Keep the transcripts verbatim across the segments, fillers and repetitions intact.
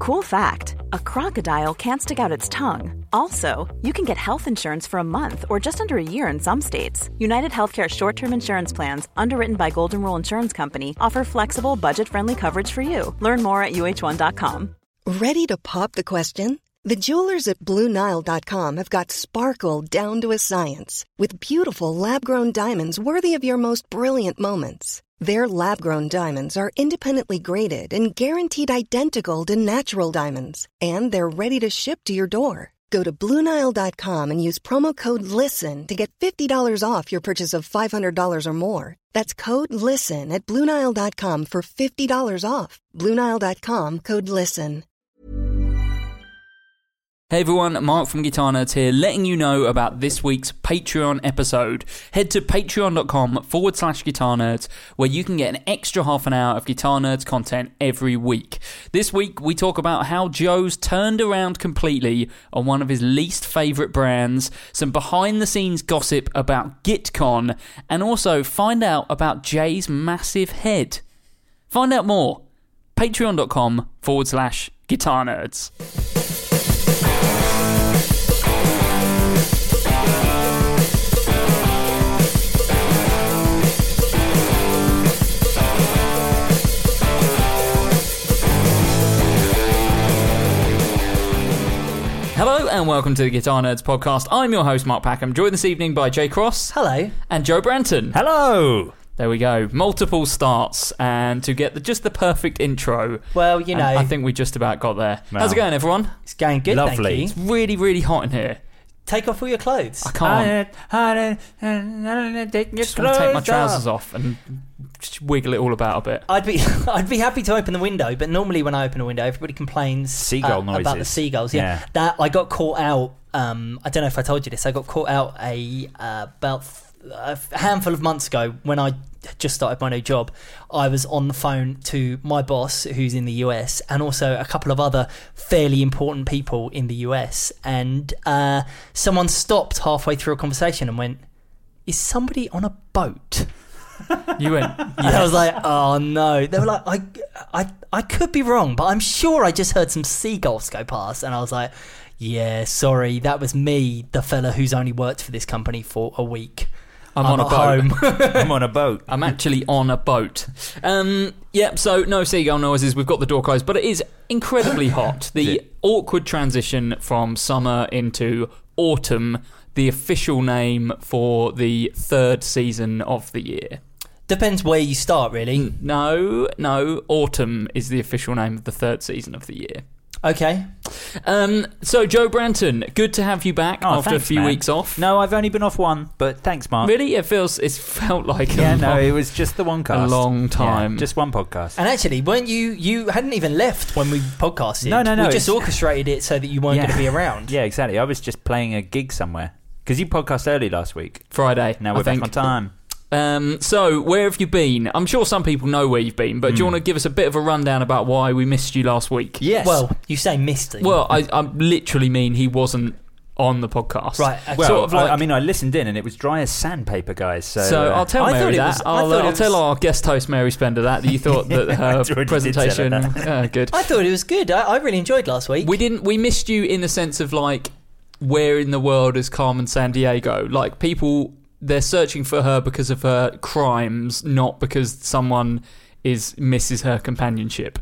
Cool fact, a crocodile can't stick out its tongue. Also, you can get health insurance for a month or just under a year in some states. United Healthcare short-term insurance plans, underwritten by Golden Rule Insurance Company, offer flexible, budget-friendly coverage for you. Learn more at U H one dot com. Ready to pop the question? The jewelers at Blue Nile dot com have got sparkle down to a science with beautiful lab-grown diamonds worthy of your most brilliant moments. Their lab-grown diamonds are independently graded and guaranteed identical to natural diamonds, and they're ready to ship to your door. Go to Blue Nile dot com and use promo code LISTEN to get fifty dollars off your purchase of five hundred dollars or more. That's code LISTEN at Blue Nile dot com for fifty dollars off. Blue Nile dot com, code LISTEN. Hey everyone, Mark from Guitar Nerds here, letting you know about this week's Patreon episode. Head to patreon.com forward slash Guitar Nerds, where you can get an extra half an hour of Guitar Nerds content every week. This week, we talk about how Joe's turned around completely on one of his least favourite brands, some behind-the-scenes gossip about GitCon, and also find out about Jay's massive head. Find out more. Patreon.com forward slash Guitar Nerds. Hello and welcome to the Guitar Nerds podcast. I'm your host, Mark Packham, joined this evening by Jay Cross. Hello. And Joe Branton. Hello. There we go. Multiple starts, and to get the, just the perfect intro. Well, you know. I think we just about got there. Well, how's it going, everyone? It's going good, Lovely. thank you. It's really, really hot in here. Take off all your clothes. I can't. I just want to take my trousers off and just wiggle it all about a bit. I'd be I'd be happy to open the window, but normally when I open a window, everybody complains Seagull uh, noises. about the seagulls. Yeah, Yeah. that I got caught out. Um, I don't know if I told you this. I got caught out a uh, about a handful of months ago when I just started my new job. I was on the phone to my boss, who's in the U S, and also a couple of other fairly important people in the U S. And uh, someone stopped halfway through a conversation and went, "Is somebody on a boat?" You went, And I was like, oh no. They were like, I, I, I could be wrong, but I'm sure I just heard some seagulls go past. And I was like, yeah, sorry, that was me, the fella who's only worked for this company for a week. I'm, I'm on a at boat. home. I'm on a boat. I'm actually on a boat. Um, yeah, so no seagull noises. We've got the door closed, but it is incredibly hot. The awkward transition from summer into autumn, the official name for the third season of the year. Depends where you start, really. No, no, autumn is the official name of the third season of the year. Okay. Um, so, Joe Branton, good to have you back Oh, after thanks, a few man. weeks off. No, I've only been off one, but thanks, Mark. Really? It feels, it's felt like Yeah, a, no, long, it was just the one cast. a long time. Yeah, just one podcast. And actually, weren't you, you hadn't even left when we podcasted. No, no, no, We just it's- orchestrated it so that you weren't Yeah. going to be around. Yeah, exactly. I was just playing a gig somewhere. Because you podcast early last week. Friday. Now I we're back think. on time. Um, so, where have you been? I'm sure some people know where you've been, but do you want to give us a bit of a rundown about why we missed you last week? Yes. Well, you say Misty. Well, I, I literally mean he wasn't on the podcast. Right. well, sort of like- I, I mean, I listened in and it was dry as sandpaper, guys. So, So uh, I'll tell I Mary thought it that. was- I I'll, thought uh, it I'll tell was- our guest host Mary Spender that that you thought that I her already did tell her presentation. that. Uh, good. I thought it was good. I, I really enjoyed last week. We didn't. We missed you in the sense of like, where in the world is Carmen Sandiego? Like people, they're searching for her because of her crimes, not because someone is misses her companionship.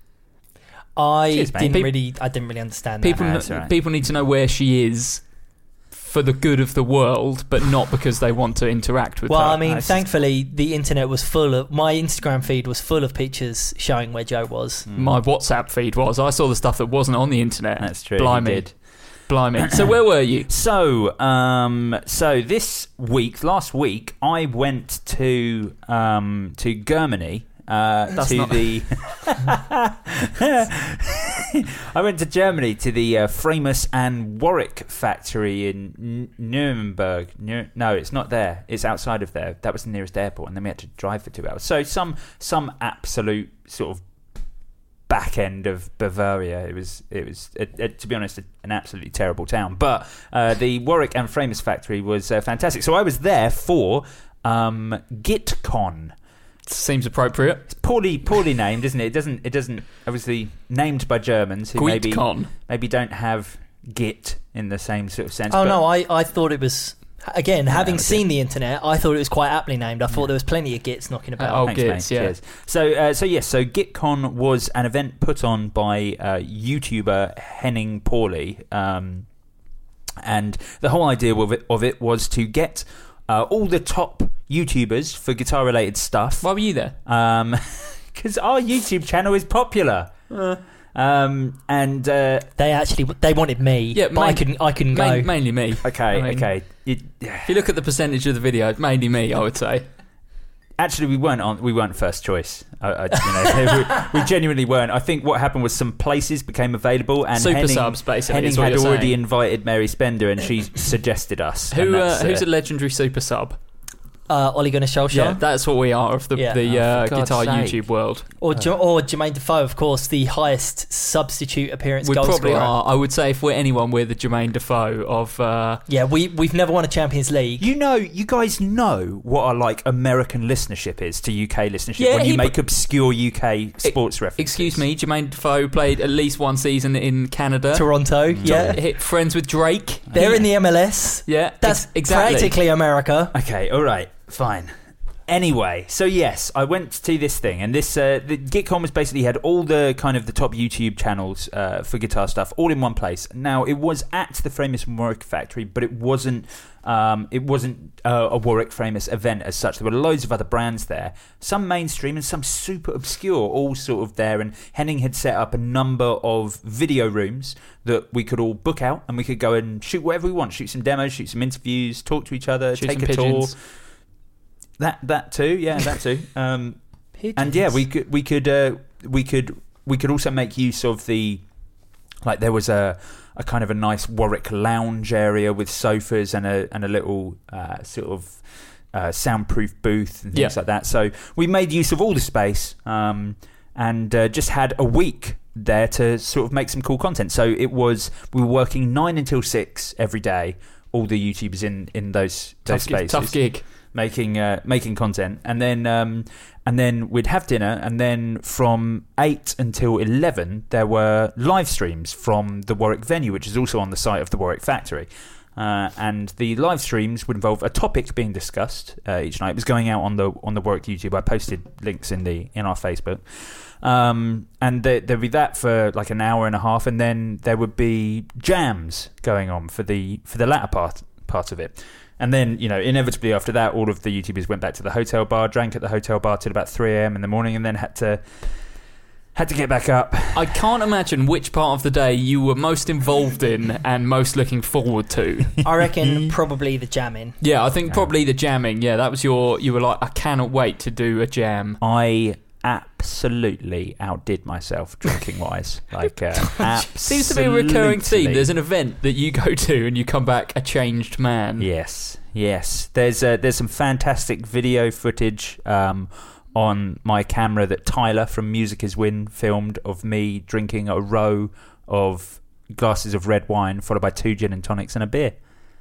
I Cheers, mate. didn't Peop- really. I didn't really understand that. People, No, that's all right. people need to know where she is for the good of the world, but not because they want to interact with Well, her. I mean, Nice. thankfully, the internet was full of... My Instagram feed was full of pictures showing where Joe was. My WhatsApp feed was. I saw the stuff that wasn't on the internet. That's true. Blimey. You did. Blimey. So where were you? So, um, so this week, last week, I went to um, to Germany. Uh, That's to not- the I went to Germany to the uh, Framus and Warwick factory in N- Nuremberg. Nur- no, it's not there. It's outside of there. That was the nearest airport, and then we had to drive for two hours. So some some absolute sort of back end of Bavaria. It was it was it, it, to be honest, an absolutely terrible town. But uh, the Warwick and Framus factory was uh, fantastic. So I was there for um, GitCon. Seems appropriate. It's poorly poorly named, isn't it? It doesn't it doesn't obviously named by Germans who maybe GitCon. maybe don't have Git in the same sort of sense. Oh but no, I, I thought it was again, Yeah, having okay. seen the internet, I thought it was quite aptly named. I thought Yeah. there was plenty of Gits knocking about. Oh, Thanks, Gits, mate. yeah. Cheers. So, uh, so yes, so GitCon was an event put on by uh, YouTuber Henning Pauly, um, and the whole idea of it, of it was to get uh, all the top YouTubers for guitar-related stuff. Why were you there? Um, because our YouTube channel is popular. Uh, Um, and uh, They actually they wanted me, Yeah, but I main- couldn't I couldn't go. main, mainly me. okay, I mean- okay. It, If you look at the percentage of the video, it's mainly me, I would say. Actually, we weren't on. We weren't first choice. I, I, you know, we, we genuinely weren't. I think what happened was some places became available, and Super Henning, subs, basically, Henning is what had you're already saying. invited Mary Spender, and she suggested us. and Who? Uh, that's, who's uh, a legendary super sub? Uh, Ole Gunnar Solskjaer. Yeah, that's what we are of the, Yeah. the Oh, uh, for God's guitar sake. YouTube world. Or, J- or Jermaine Defoe, of course, the highest substitute appearance We goal probably scorer. are. I would say if we're anyone, we're the Jermaine Defoe of. Uh, Yeah, we we've never won a Champions League. You know, you guys know what our like American listenership is to U K listenership Yeah, when you he- make obscure U K sports references. excuse me, Jermaine Defoe played at least one season in Canada. Toronto, Mm. yeah, Hit friends with Drake. they're in the M L S. Yeah, That's ex- exactly. practically America. Okay, all right, fine. Anyway, so yes, I went to this thing, and this uh, the GitCon was basically had all the kind of the top YouTube channels uh, for guitar stuff all in one place. Now it was at the Framus and Warwick factory, but it wasn't um, it wasn't uh, a Warwick Framus event as such. There were loads of other brands there, some mainstream and some super obscure, all sort of there. And Henning had set up a number of video rooms that we could all book out, and we could go and shoot whatever we want, shoot some demos, shoot some interviews, talk to each other, Shoot take some a pigeons. tour. That that too, yeah, that too. Um, Pigeons. and yeah, we could we could uh, we could we could also make use of the like there was a a kind of a nice Warwick lounge area with sofas and a and a little uh, sort of uh, soundproof booth and things Yeah. like that. So we made use of all the space um, and uh, just had a week there to sort of make some cool content. So it was we were working nine until six every day. All the YouTubers in in those those Tough, gig- spaces tough gig. making uh, making content, and then um, and then we'd have dinner, and then from eight until eleven there were live streams from the Warwick venue, which is also on the site of the Warwick factory. Uh, and the live streams would involve a topic being discussed uh, each night. It was going out on the on the Warwick YouTube. I posted links in the in our Facebook, um, and there, there'd be that for like an hour and a half, and then there would be jams going on for the for the latter part part of it. And then, you know, inevitably after that, all of the YouTubers went back to the hotel bar, drank at the hotel bar till about three a.m. in the morning, and then had to had to get back up. I can't imagine which part of the day you were most involved in and most looking forward to. I reckon probably the jamming. Yeah, I think probably the jamming. Yeah, that was your. You were like, I cannot wait to do a jam. I absolutely outdid myself drinking wise. Like, uh, absolutely. Seems to be a recurring theme. There's an event that you go to and you come back a changed man. Yes, yes. There's uh, there's some fantastic video footage um, on my camera that Tyler from Music Is Win filmed of me drinking a row of glasses of red wine followed by two gin and tonics and a beer.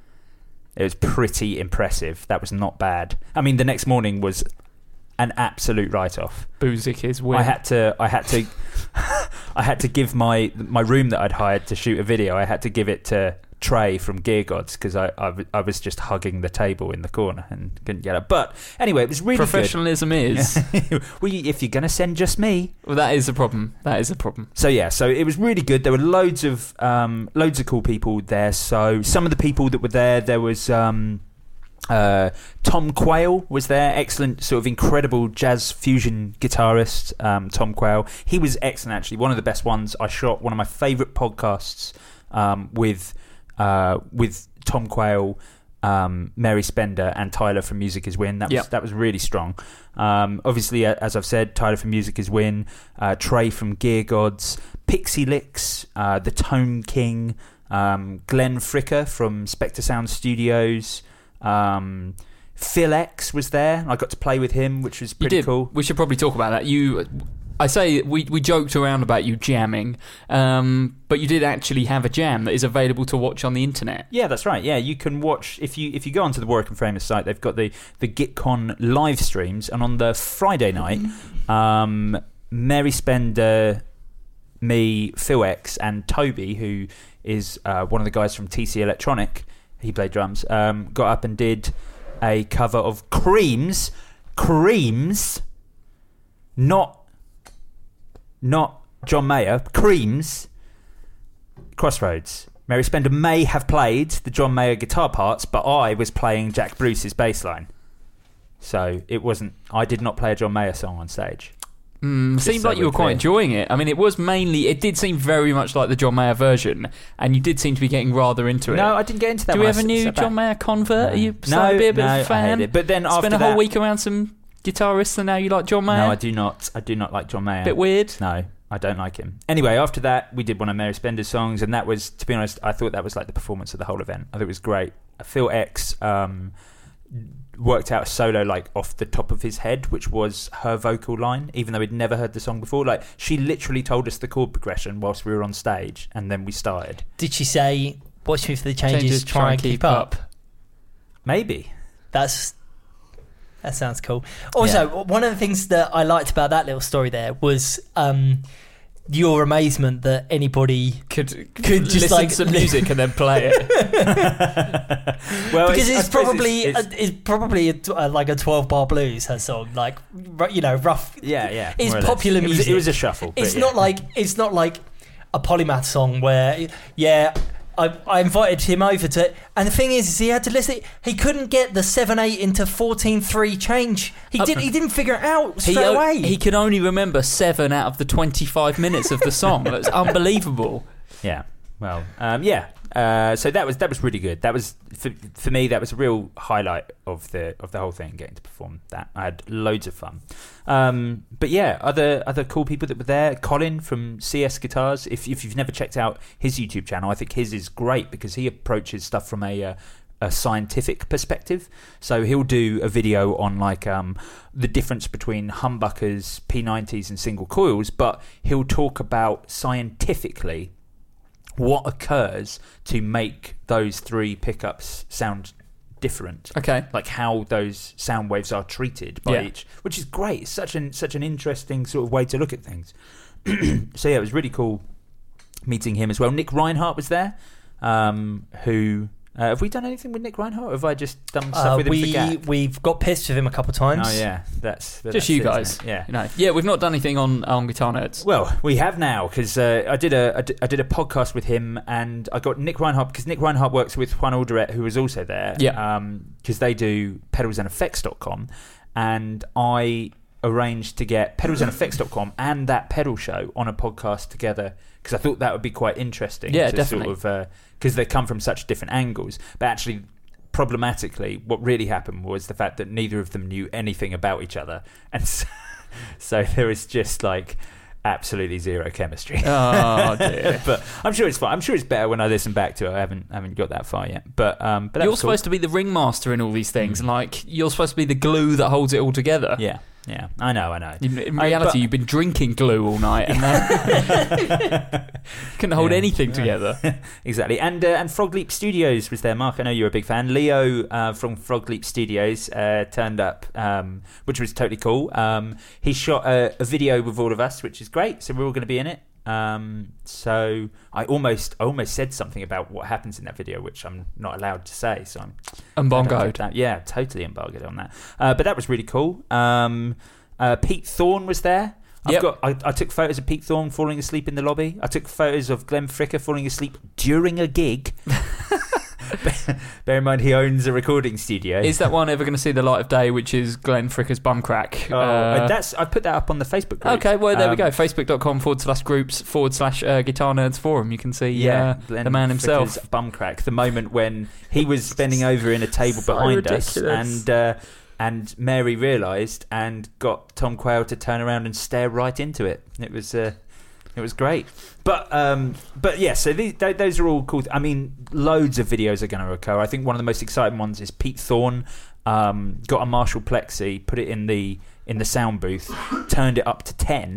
It was pretty impressive. That was not bad. I mean, the next morning was an absolute write-off. Boozik is win. I had to, I had to, I had to give my my room that I'd hired to shoot a video. I had to give it to Trey from Gear Gods because I, I w- I was just hugging the table in the corner and couldn't get up. But anyway, it was really Professionalism is. good. Well, you- if you're gonna send just me, Well, that is a problem. That is a problem. so yeah, so it was really good. There were loads of um, loads of cool people there. So some of the people that were there, there was um, uh, Tom Quayle was there, excellent, sort of incredible jazz fusion guitarist. Um, Tom Quayle, he was excellent actually. One of the best ones I shot. One of my favourite podcasts um, with uh, with Tom Quayle, um, Mary Spender, and Tyler from Music Is Win. That was Yep. that was really strong. Um, obviously, uh, as I've said, Tyler from Music Is Win, uh, Trey from Gear Gods, Pixie Licks, uh, the Tone King, um, Glenn Fricker from Spectre Sound Studios, um, Phil X was there. I got to play with him, which was You pretty did. cool. We should probably talk about that. You I say we, we joked around about you jamming, um, but you did actually have a jam that is available to watch on the internet. Yeah, that's right. Yeah, you can watch if you if you go onto the Warwick and Famous site. They've got the the GitCon live streams, and on the Friday night, um, Mary Spender, me, Phil X, and Toby, who is uh, one of the guys from T C Electronic, he played drums, um, got up and did a cover of Cream's Cream's, not. Not John Mayer, Cream's Crossroads. Mary Spender may have played the John Mayer guitar parts, but I was playing Jack Bruce's bass line. So it wasn't. I did not play a John Mayer song on stage. Mm, seemed so like you were we're quite clear. enjoying it. I mean, it was mainly. It did seem very much like the John Mayer version, and you did seem to be getting rather into it. No, I didn't get into that. Do we when have I a new sat back. John Mayer convert? Are you No, starting to be a bit no, of a I fan? hate it. But then after Spent a whole that- week around some guitarists, and now you like John Mayer? No, I do not. I do not like John Mayer. Bit weird. No, I don't like him. Anyway, after that, we did one of Mary Spender's songs, and that was, to be honest, I thought that was like the performance of the whole event. I thought it was great. Phil X um, worked out a solo like off the top of his head, which was her vocal line, even though we'd never heard the song before. Like, she literally told us the chord progression whilst we were on stage, and then we started. Did she say, watch me for the changes, Changes, try, and keep, up? Maybe. That's That sounds cool. Also, Yeah. one of the things that I liked about that little story there was um, your amazement that anybody Could could just listen like to some music and then play it. Well, because I it's suppose probably it's- it's, it's probably a, uh, like a twelve bar blues, her song, like ru- you know, rough. yeah, yeah. It's more or less. popular It was- music. It was a shuffle. but It's yeah. not like it's not like a Polymath song where yeah. I, I invited him over to, and the thing is, is he had to listen. He couldn't get the seven eight into fourteen three change. He Uh, didn't. He didn't figure it out He, straight o- away. he can only remember seven out of the twenty-five minutes of the song. That's unbelievable. Yeah. Well, um, yeah. Uh, so that was that was really good. That was for, for me. That was a real highlight of the of the whole thing. Getting to perform that, I had loads of fun. Um, but yeah, other other cool people that were there. Colin from C S Guitars. If if you've never checked out his YouTube channel, I think his is great because he approaches stuff from a uh, a scientific perspective. So he'll do a video on like um, the difference between humbuckers, P nineties, and single coils, but he'll talk about scientifically what occurs to make those three pickups sound different. Okay. Like how those sound waves are treated by Yeah. each, which is great. It's such an such an interesting sort of way to look at things. So yeah, it was really cool meeting him as well. Nick Reinhardt was there, um, who uh, have we done anything with Nick Reinhardt? Or have I just done stuff Uh, with him we for Gap? we've got pissed with him a couple of times. Oh yeah, that's that's Just you it, guys. isn't it? Yeah. You know. Yeah, we've not done anything on, on Guitar Nerds. Well, we have now because uh, I did a I did, I did a podcast with him, and I got Nick Reinhardt because Nick Reinhardt works with Juan Alderete, who was also there. Yeah. Because they do pedals and effects dot com, and I arranged to get pedals and effects dot com and that pedal show on a podcast together because I thought that would be quite interesting. Yeah, to definitely. Sort of because they come from such different angles, but actually. Problematically, what really happened was the fact that neither of them knew anything about each other, and so, so there was just like absolutely zero chemistry. Oh dear. But I'm sure it's fine. I'm sure it's better when I listen back to it. I haven't haven't got that far yet. But um, but that You're was cool. supposed to be the ringmaster in all these things, and like you're supposed to be the glue that holds it all together. Yeah, yeah. I know, I know. In, in I- reality, but- you've been drinking glue all night and then couldn't hold Yeah. anything together. Exactly. And uh, and Frog Leap Studios was there. Mark, I know you're a big fan. Leo uh, from Frog Leap Studios uh, turned up, um, which was totally cool. Um, he shot a, a video with all of us, which is great. So we're all going to be in it. Um, so I almost I almost said something about what happens in that video, which I'm not allowed to say. So I'm Embargoed. That. Yeah, totally embargoed on that. Uh, but that was really cool. Um, uh, Pete Thorne was there. I've Yep. got. I, I took photos of Pete Thorne falling asleep in the lobby. I took photos of Glenn Fricker falling asleep during a gig. Bear in mind, he owns a recording studio. Is that one ever going to see the light of day, which is Glenn Fricker's bum crack? Oh, Uh, that's. I put that up on the Facebook group. okay, well, there we Um, go. Facebook.com forward slash groups forward slash uh, Guitar Nerds Forum. You can see Yeah, uh, Glenn the man himself. Fricker's bum crack. The moment when he was bending over in a table So behind us, ridiculous. and uh, and Mary realised and got Tom Quayle to turn around and stare right into it. It was uh, it was great. But um, but yeah, so these, th- those are all cool. I mean, loads of videos are going to occur. I think one of the most exciting ones is Pete Thorne um, got a Marshall Plexi, put it in the in the sound booth, turned it up to ten.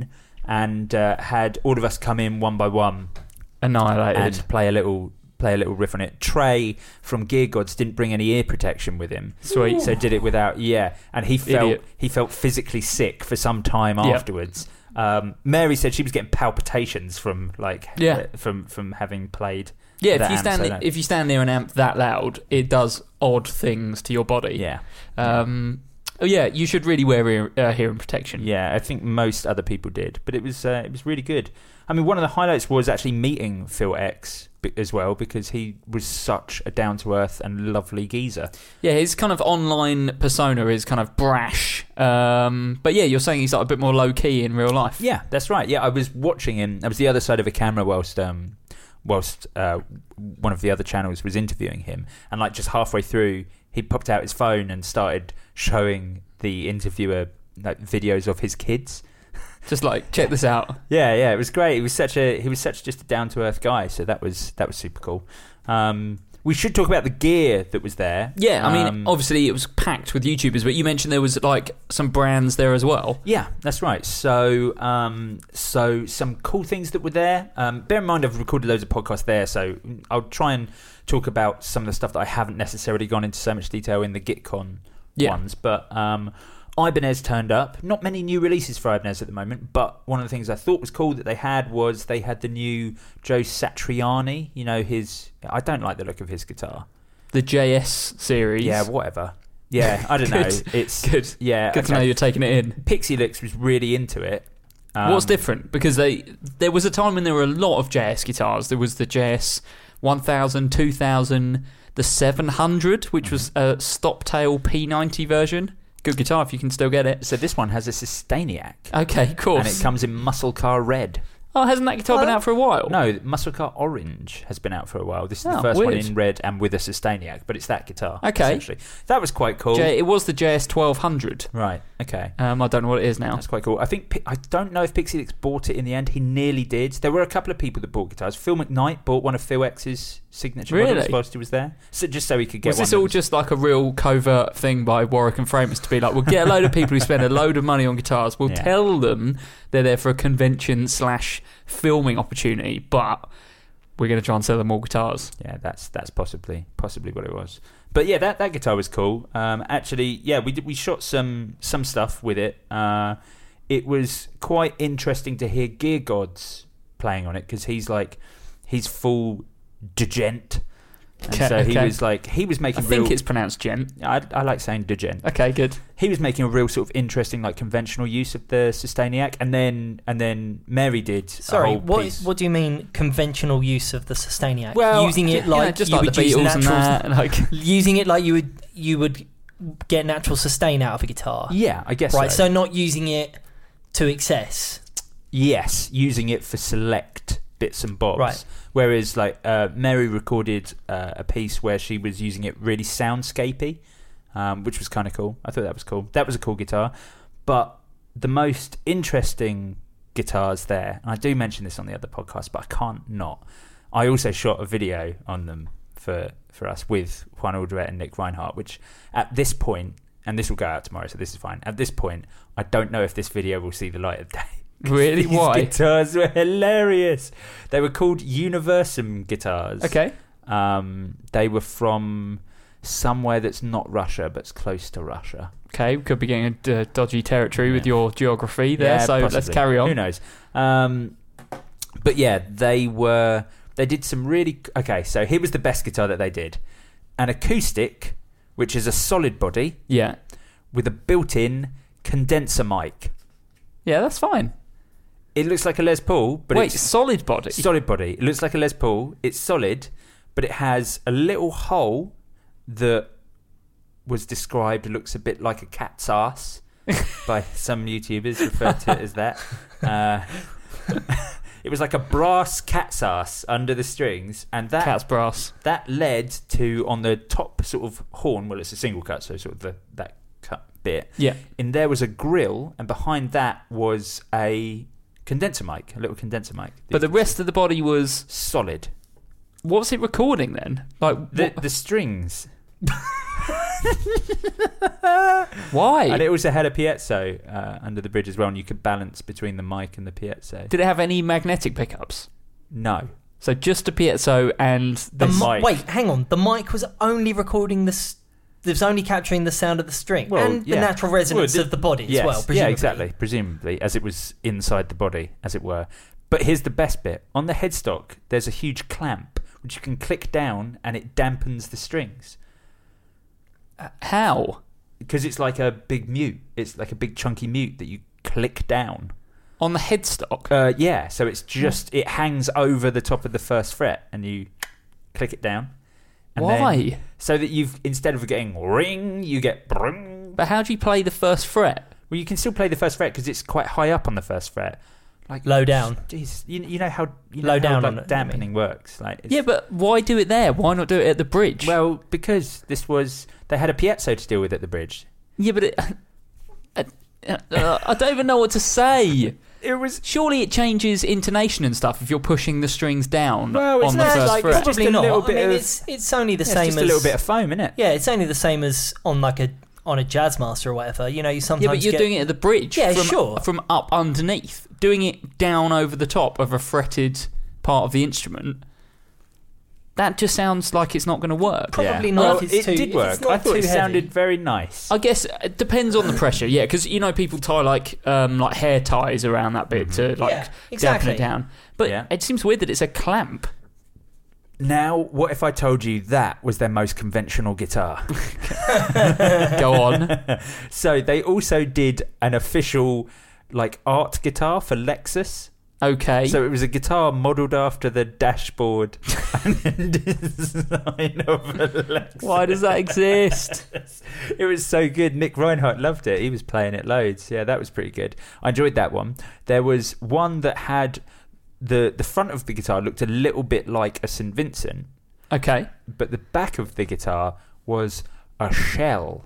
and uh, had all of us come in one by one Annihilated. and play a little play a little riff on it. Trey from Gear Gods didn't bring any ear protection with him. Sweet. So did it without, yeah. And he felt Idiot. he felt physically sick for some time Yeah. afterwards. Um, Mary said she was getting palpitations from like Yeah. uh, from from having played. Yeah, if that you amp stand so loud. if you stand near an amp that loud, it does odd things to your body. Yeah. Um, oh yeah, you should really wear ear, uh, hearing protection. Yeah, I think most other people did, but it was uh, it was really good. I mean, one of the highlights was actually meeting Phil X b- as well, because he was such a down to earth and lovely geezer. Yeah, his kind of online persona is kind of brash. Um, but yeah, you're saying he's like a bit more low key in real life. Yeah, that's right. Yeah, I was watching him. I was the other side of the camera whilst um, whilst uh, one of the other channels was interviewing him, and like just halfway through, he popped out his phone and started showing the interviewer like videos of his kids. Just like, check this out. Yeah, yeah, it was great. He was such a he was such just a down to earth guy. So that was that was super cool. Um, we should talk about the gear that was there. Yeah, I mean, Um, obviously it was packed with YouTubers, but you mentioned there was like some brands there as well. Yeah, that's right. So, um, so some cool things that were there. Um, bear in mind, I've recorded loads of podcasts there, so I'll try and talk about some of the stuff that I haven't necessarily gone into so much detail in the GitCon Yeah. ones. But um, Ibanez turned up. Not many new releases for Ibanez at the moment, but one of the things I thought was cool that they had was they had the new Joe Satriani. You know, his. I don't like the look of his guitar. The J S series. Yeah, whatever. Yeah, I don't know. Good. It's Good. Yeah, Good to okay. know you're taking it in. Pixie Lix was really into it. Um, What's different? Because they there was a time when there were a lot of J S guitars. There was the J S one thousand, two thousand, the seven hundred, which was a Stoptail P ninety version. Good guitar if you can still get it. So this one has a Sustainiac. Okay, of course. And it comes in Muscle Car Red. Oh, hasn't that guitar been out for a while? No, Muscle Car Orange has been out for a while. This is Oh, the first weird. one in red and with a Sustainiac, but it's that guitar. Okay. Essentially. That was quite cool. J- it was the J S twelve hundred. Right, okay. Um, I don't know what it is now. That's quite cool. I think Pi- I don't know if Pixie Lix bought it in the end. He nearly did. There were a couple of people that bought guitars. Phil McKnight bought one of Phil X's signature Really? models whilst he was there, so just so he could get Was one. this that all was- just like a real covert thing by Warwick and Framers to be like, we'll get a load of people who spend a load of money on guitars, we'll Yeah. tell them they're there for a convention slash filming opportunity, but we're going to try and sell them more guitars. Yeah, that's that's possibly possibly what it was. But yeah, that, that guitar was cool. Um, actually, yeah, we did, we shot some some stuff with it. Uh, it was quite interesting to hear Gear Gods playing on it because he's like he's full degent. And Okay, so he okay. was like he was I making think real. it's pronounced gent. I, I like saying degent. Okay, good. He was making a real sort of interesting, like conventional use of the Sustainiac, and then and then Mary did. Sorry, a whole what piece. what do you mean conventional use of the Sustainiac? Well, using it You know, like just you like would the use Beatles and natural, that. Like, using it like you would you would get natural sustain out of a guitar. Yeah, I guess Right, so. so not using it to excess. Yes, using it for select bits and bobs. Right. Whereas, like, uh, Mary recorded uh, a piece where she was using it really soundscapey, um, which was kind of cool. I thought that was cool. That was a cool guitar. But the most interesting guitars there, and I do mention this on the other podcast, but I can't not. I also shot a video on them for, for us with Juan Alderete and Nick Reinhardt, which at this point, and this will go out tomorrow, so this is fine. At this point, I don't know if this video will see the light of day. really? These Why? guitars were hilarious. They were called Universum guitars. Okay. Um, they were from somewhere that's not Russia, but's close to Russia. Okay, we could be getting into uh, dodgy territory with Yeah. your geography there, Yeah, so let's possibly. carry on. Who knows? Um, but yeah, they were. They did some really. Okay, so here was the best guitar that they did: an acoustic, which is a solid body Yeah. with a built-in condenser mic. Yeah, that's fine. It looks like a Les Paul, but Wait, it's solid body? solid body. It looks like a Les Paul. It's solid, but it has a little hole that was described looks a bit like a cat's ass by some YouTubers referred to it as that. Uh, it was like a brass cat's ass under the strings, and that Cat's brass. that led to on the top sort of horn. Well, it's a single cut, so sort of the, that cut bit. Yeah. In there was a grill, and behind that was a condenser mic, a little condenser mic. But the rest of the body was... solid. What's it recording then? Like The what- the strings. Why? And it also had a piezo uh, under the bridge as well, and you could balance between the mic and the piezo. Did it have any magnetic pickups? No. So just a piezo and The this. mi- mic. Wait, hang on. The mic was only recording the. S- it was only capturing the sound of the string Well, and yeah. the natural resonance Well, of the body Yes. as well. Yeah, Presumably. exactly. Presumably, as it was inside the body, as it were. But here's the best bit. On the headstock, there's a huge clamp, which you can click down, and it dampens the strings. How? Because it's like a big mute. It's like a big chunky mute that you click down. On the headstock? Uh, yeah, so it's just, it hangs over the top of the first fret, and you click it down. And Why? Then, so that you've, instead of getting ring, you get bring. But how do you play the first fret? Well, you can still play the first fret because it's quite high up on the first fret. Like Low down. Jeez, you, you know how you know Low how, down like, on it, dampening works. Like it's, Yeah, but why do it there? Why not do it at the bridge? well, because this was they had a piezo to deal with at the bridge. yeah, but it, uh, uh, I don't even know what to say. It was Surely it changes intonation and stuff if you're pushing the strings down Well, it's on the not first like- fret. it's just Probably a not. little I bit mean, of- it's it's only the it's same just as a little bit of foam, isn't it? yeah, it's only the same as on like a on a Jazzmaster or whatever. You know, you sometimes Yeah, but you're get, doing it at the bridge. Yeah, from, sure. From up underneath. Doing it down over the top of a fretted part of the instrument, that just sounds like it's not going to work. Probably Yeah. not Well, if it's it too- did if work. it's not I thought too it sounded heavy. very nice. I guess it depends on the pressure, yeah, because you know people tie like um, like hair ties around that bit to like Yeah, dampen exactly. it down. But Yeah. it seems weird that it's a clamp. Now, what if I told you that was their most conventional guitar? Go on. So they also did an official like art guitar for Lexus. Okay. So it was a guitar modelled after the dashboard and design of a Lexus. Why does that exist? It was so good. Nick Reinhardt loved it. He was playing it loads. Yeah, that was pretty good. I enjoyed that one. There was one that had the the front of the guitar looked a little bit like a Saint Vincent, Okay. but the back of the guitar was a shell,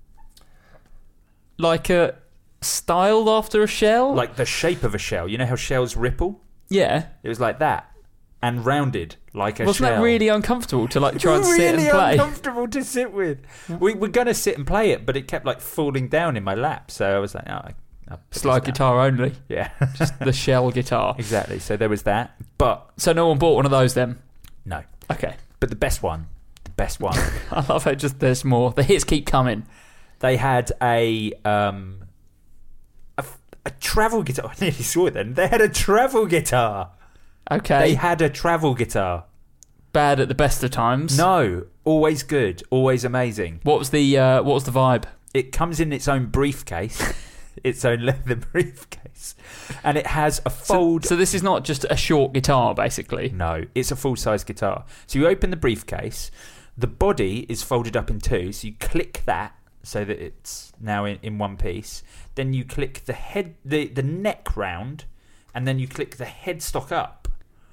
Like a styled after a shell? like the shape of a shell. You know how shells ripple? Yeah. It was like that, and rounded like a Wasn't shell. that really uncomfortable to like try and really sit and play? uncomfortable to sit with. We were gonna sit and play it, but it kept like falling down in my lap. So I was like, oh, I, I'll put Slide this down. guitar only. Yeah, Just the shell guitar. exactly. So there was that, but So no one bought one of those then? no. Okay. But the best one, the best one, I love how just there's more. The hits keep coming. they had a um a, a travel guitar. I nearly saw it then. They had a travel guitar. Okay. They had a travel guitar. Bad at the best of times. No, always good, always amazing. What was the uh, what was the vibe? It comes in its own briefcase, its own leather briefcase, and it has a So, fold. so this is not just a short guitar, basically. No, it's a full-size guitar. So you open the briefcase, the body is folded up in two, so you click that so that it's now in, in one piece. Then you click the head, the, the neck round, and then you click the headstock up.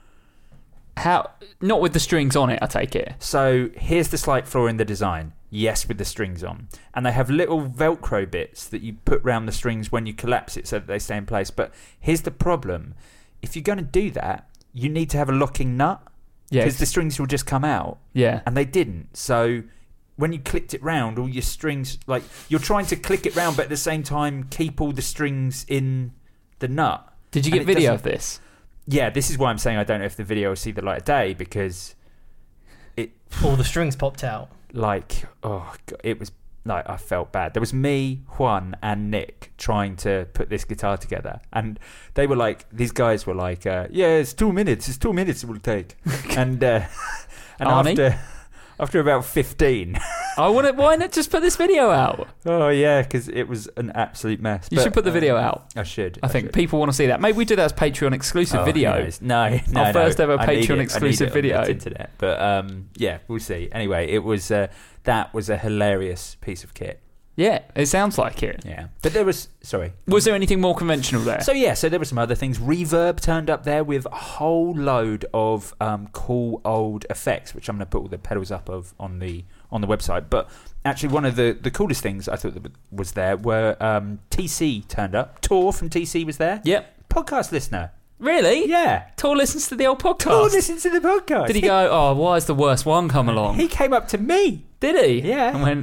How? Not with the strings on it, I take it. So here's the slight flaw in the design. Yes, with the strings on. And they have little Velcro bits that you put round the strings when you collapse it so that they stay in place. But here's the problem. If you're going to do that, you need to have a locking nut. Yeah. Because the strings will just come out. Yeah. And they didn't. So when you clicked it round, all your strings, like, you're trying to click it round, but at the same time keep all the strings in the nut. Did you And get it video doesn't- of this? Yeah, this is why I'm saying I don't know if the video will see the light of day, because it, all the strings popped out. like, oh, God, it was, like, I felt bad. There was me, Juan, and Nick trying to put this guitar together. And they were like, these guys were like, uh, yeah, it's two minutes. It's two minutes it will take. and uh, and Arnie? after after about fifteen... I want to. Why not just put this video out? Oh, yeah, because it was an absolute mess. You But, should put the uh, video out. I should. I think should. people want to see that. Maybe we do that as Patreon exclusive Oh, video. who knows? No, no, Our no. first ever I need Patreon it. I exclusive need it on video. the internet. But um, yeah, we'll see. Anyway, it was uh, that was a hilarious piece of kit. Yeah, it sounds like it. Yeah, but there was sorry. Was there anything more conventional there? So yeah, so there were some other things. Reverb turned up there with a whole load of um, cool old effects, which I'm going to put all the pedals up of on the on the website. But actually, one of the, the coolest things I thought that was there were um, T C turned up. Tor from T C was there. Yep. Podcast listener. Really? Yeah. Tor listens to the old podcast. Tor listens to the podcast. Did he go, oh, why is the worst one come along? He came up to me. Did he? Yeah. And went,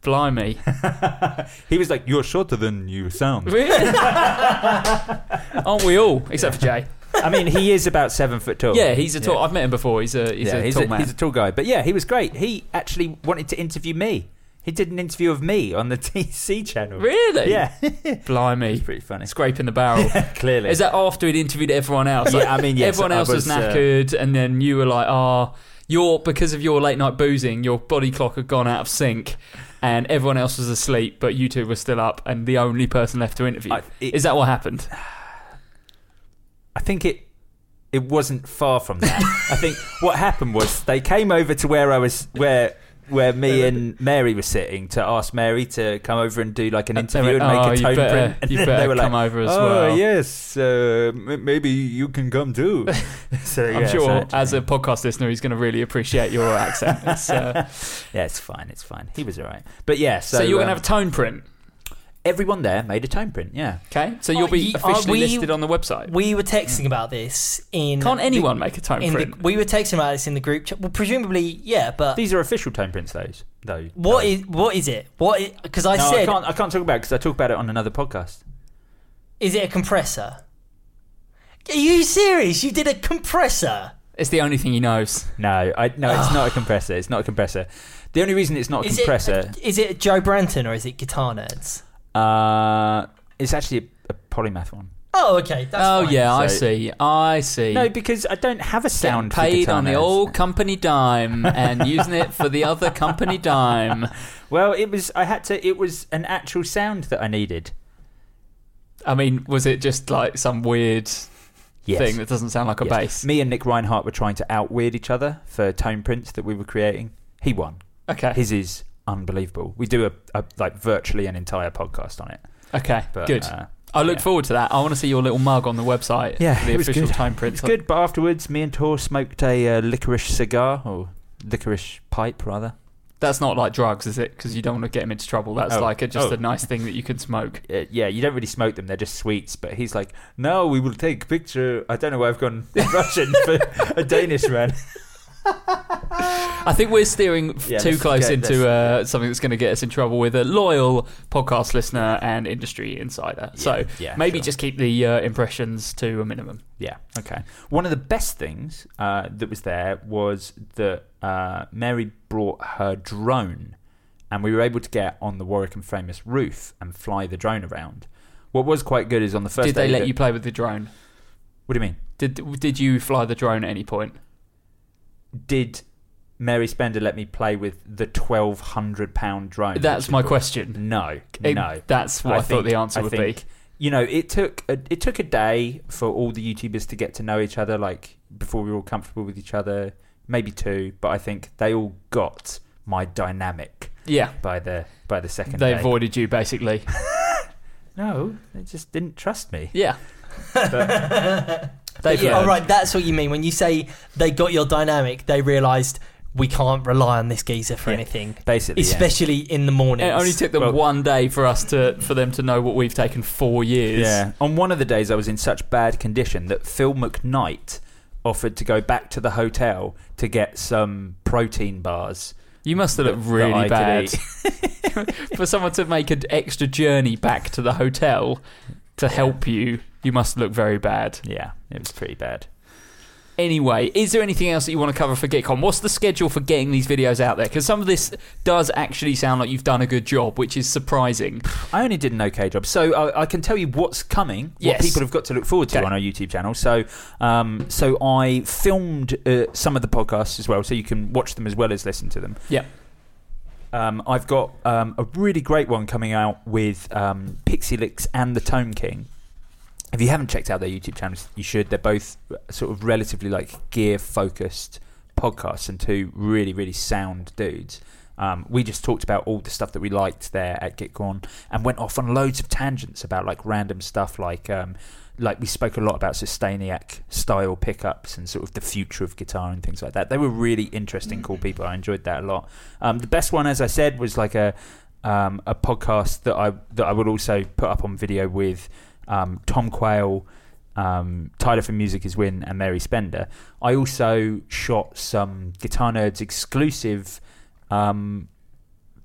Blimey. He was like, "You're shorter than you sound." Really? Aren't we all? Except for Jay. I mean, he is about seven foot tall. Yeah, he's a tall. Yeah. I've met him before. He's a he's yeah, a he's tall a, man. He's a tall guy. But yeah, he was great. He actually wanted to interview me. He did an interview of me on the T C channel. Really? Yeah. Blimey. It's pretty funny. Scraping the barrel. Clearly. Is that after he'd interviewed everyone else? Yeah, I mean, yes, everyone else I was, was, uh, knackered, and then you were like, "Oh, your because of your late night boozing, your body clock had gone out of sync." And everyone else was asleep, but you two were still up, and the only person left to interview. I, it, Is that what happened? I think it it wasn't far from that. I think what happened was they came over to where I was, where where me and Mary were sitting, to ask Mary to come over and do like an interview and oh, make a you tone better, print. And you then better they were come like, over as "Oh well." yes, uh, m- maybe you can come too." So I'm yeah, sure, so- as a podcast listener, he's going to really appreciate your accent. It's, uh, yeah, it's fine, it's fine. He was all right, but yeah. So, so, you're going to um, have a tone print, everyone there made a tone print. Yeah. okay? So you'll Oh, be ye- officially are we- listed on the website. We were texting about this in. Can't the- anyone make a tone in print? the, we were texting about this in the group chat. Well, presumably, yeah, but These are official tone prints, those though. what no. is what is it? What because I No, said I can't. I can't talk about it because I talk about it on another podcast. is it a compressor? Are you serious? You did a compressor? It's the only thing he knows. No, I no, it's not a compressor. It's not a compressor. The only reason it's not a Is compressor, it is it Joe Branton or is it Guitar Nerds? uh, it's actually a, a polymath one. Oh, okay. That's Oh fine. yeah, I So- see. I see. No, because I don't have a sound Getting for paid Guitar on the Nerds. old company dime and using it for the other company dime. Well, it was. I had to. It was an actual sound that I needed. I mean, was it just like some weird Yes. thing that doesn't sound like a Yes. bass? Me and Nick Reinhardt were trying to out-weird each other for tone prints that we were creating. He won. Okay. His is unbelievable. We do a, a like virtually an entire podcast on it. Okay. But, Good. Uh, I look yeah. forward to that. I want to see your little mug on the website. Yeah, for the it was official good. time print. It's good, but afterwards, me and Tor smoked a uh, licorice cigar, or licorice pipe, rather. That's not like drugs, is it? Because you don't want to get him into trouble. That's Oh. like a, just Oh. a nice thing that you can smoke. Uh, yeah, you don't really smoke them; they're just sweets. But he's like, "No, we will take picture." I don't know why I've gone Russian for a Danish man. I think we're steering f- Yeah, too let's close go- into let's- uh, something that's going to get us in trouble with a loyal podcast listener and industry insider. so yeah, maybe sure. just keep the uh, impressions to a minimum. Yeah, okay. One of the best things uh, that was there was that uh, Mary brought her drone, and we were able to get on the Warwick and Famous roof and fly the drone around. What was quite good is on the first Did they day let that- you play with the drone? What do you mean? Did Did you fly the drone at any point? Did Mary Spender let me play with the twelve hundred pound drone? That's which my we bought? question. No, It- no. That's what I, thought think- the answer I would think, be. You know, it took a, it took a day for all the YouTubers to get to know each other, like before we were all comfortable with each other. Maybe two, but I think they all got my dynamic Yeah. by the by the second They day. avoided you, basically. No, they just didn't trust me. Yeah. But, They've Yeah, learned. all right, that's what you mean when you say they got your dynamic. They realised we can't rely on this geezer for Yeah, anything, basically, yeah. especially in the mornings. It only took them Well- one day for us to for them to know what we've taken four years. Yeah. On one of the days, I was in such bad condition that Phil McKnight offered to go back to the hotel to get some protein bars. You must have looked that- really that I bad. could eat. For someone to make an extra journey back to the hotel to help you, you must look very bad. Yeah, it was pretty bad. Anyway, is there anything else that you want to cover for GitCon? What's the schedule for getting these videos out there? Because some of this does actually sound like you've done a good job, which is surprising. I only did an okay job, so I, I can tell you what's coming. Yes. What people have got to look forward to Okay. on our YouTube channel. So, um, so I filmed uh, some of the podcasts as well, so you can watch them as well as listen to them. Yeah. Um, I've got um, a really great one coming out with um, Pixelix and the Tone King. If you haven't checked out their YouTube channels, you should. They're both sort of relatively like gear-focused podcasts and two really, really sound dudes. Um, we just talked about all the stuff that we liked there at GitCon and went off on loads of tangents about like random stuff like um, like we spoke a lot about Sustainiac style pickups and sort of the future of guitar and things like that. They were really interesting, cool people. I enjoyed that a lot. Um, the best one, as I said, was like a um, a podcast that I that I would also put up on video with um, Tom Quayle, um, Tyler from Music Is Win, and Mary Spender. I also shot some Guitar Nerds exclusive um,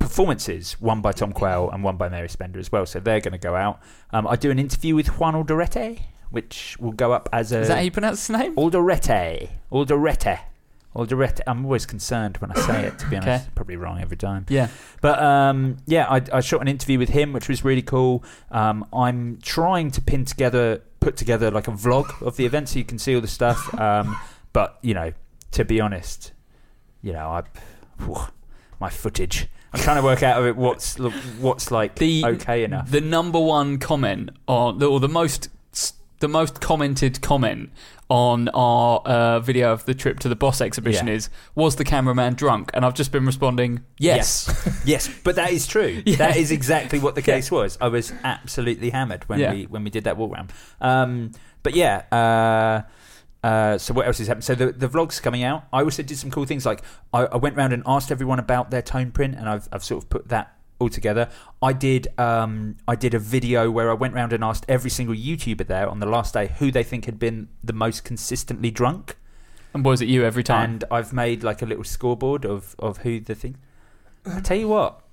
performances, one by Tom Quayle and one by Mary Spender as well. So they're going to go out. Um, I do an interview with Juan Alderete, which will go up as a... Is that how you pronounce his name? Alderete. Alderete. Alderete. I'm always concerned when I say it, to be honest. Okay. Probably wrong every time. Yeah. But um, yeah, I, I shot an interview with him, which was really cool. Um, I'm trying to pin together, put together like a vlog of the event so you can see all the stuff. Um, but, you know, to be honest, you know, I, whew, my footage... I'm trying to work out of it what's what's like the, okay enough. The number one comment on the, or the most the most commented comment on our uh, video of the trip to the Boss exhibition yeah. is, was the cameraman drunk? And I've just been responding, yes. Yes, yes, but that is true. Yeah. That is exactly what the case yeah. was. I was absolutely hammered when yeah. we when we did that walk round. Um, but yeah, uh, uh, so what else is happening? So the, the vlog's coming out. I also did some cool things, like I, I went round and asked everyone about their tone print, and I've I've sort of put that all together. I did um, I did a video where I went round and asked every single YouTuber there on the last day who they think had been the most consistently drunk. And was it you every time? And I've made like a little scoreboard of, of who the thing. I tell you what,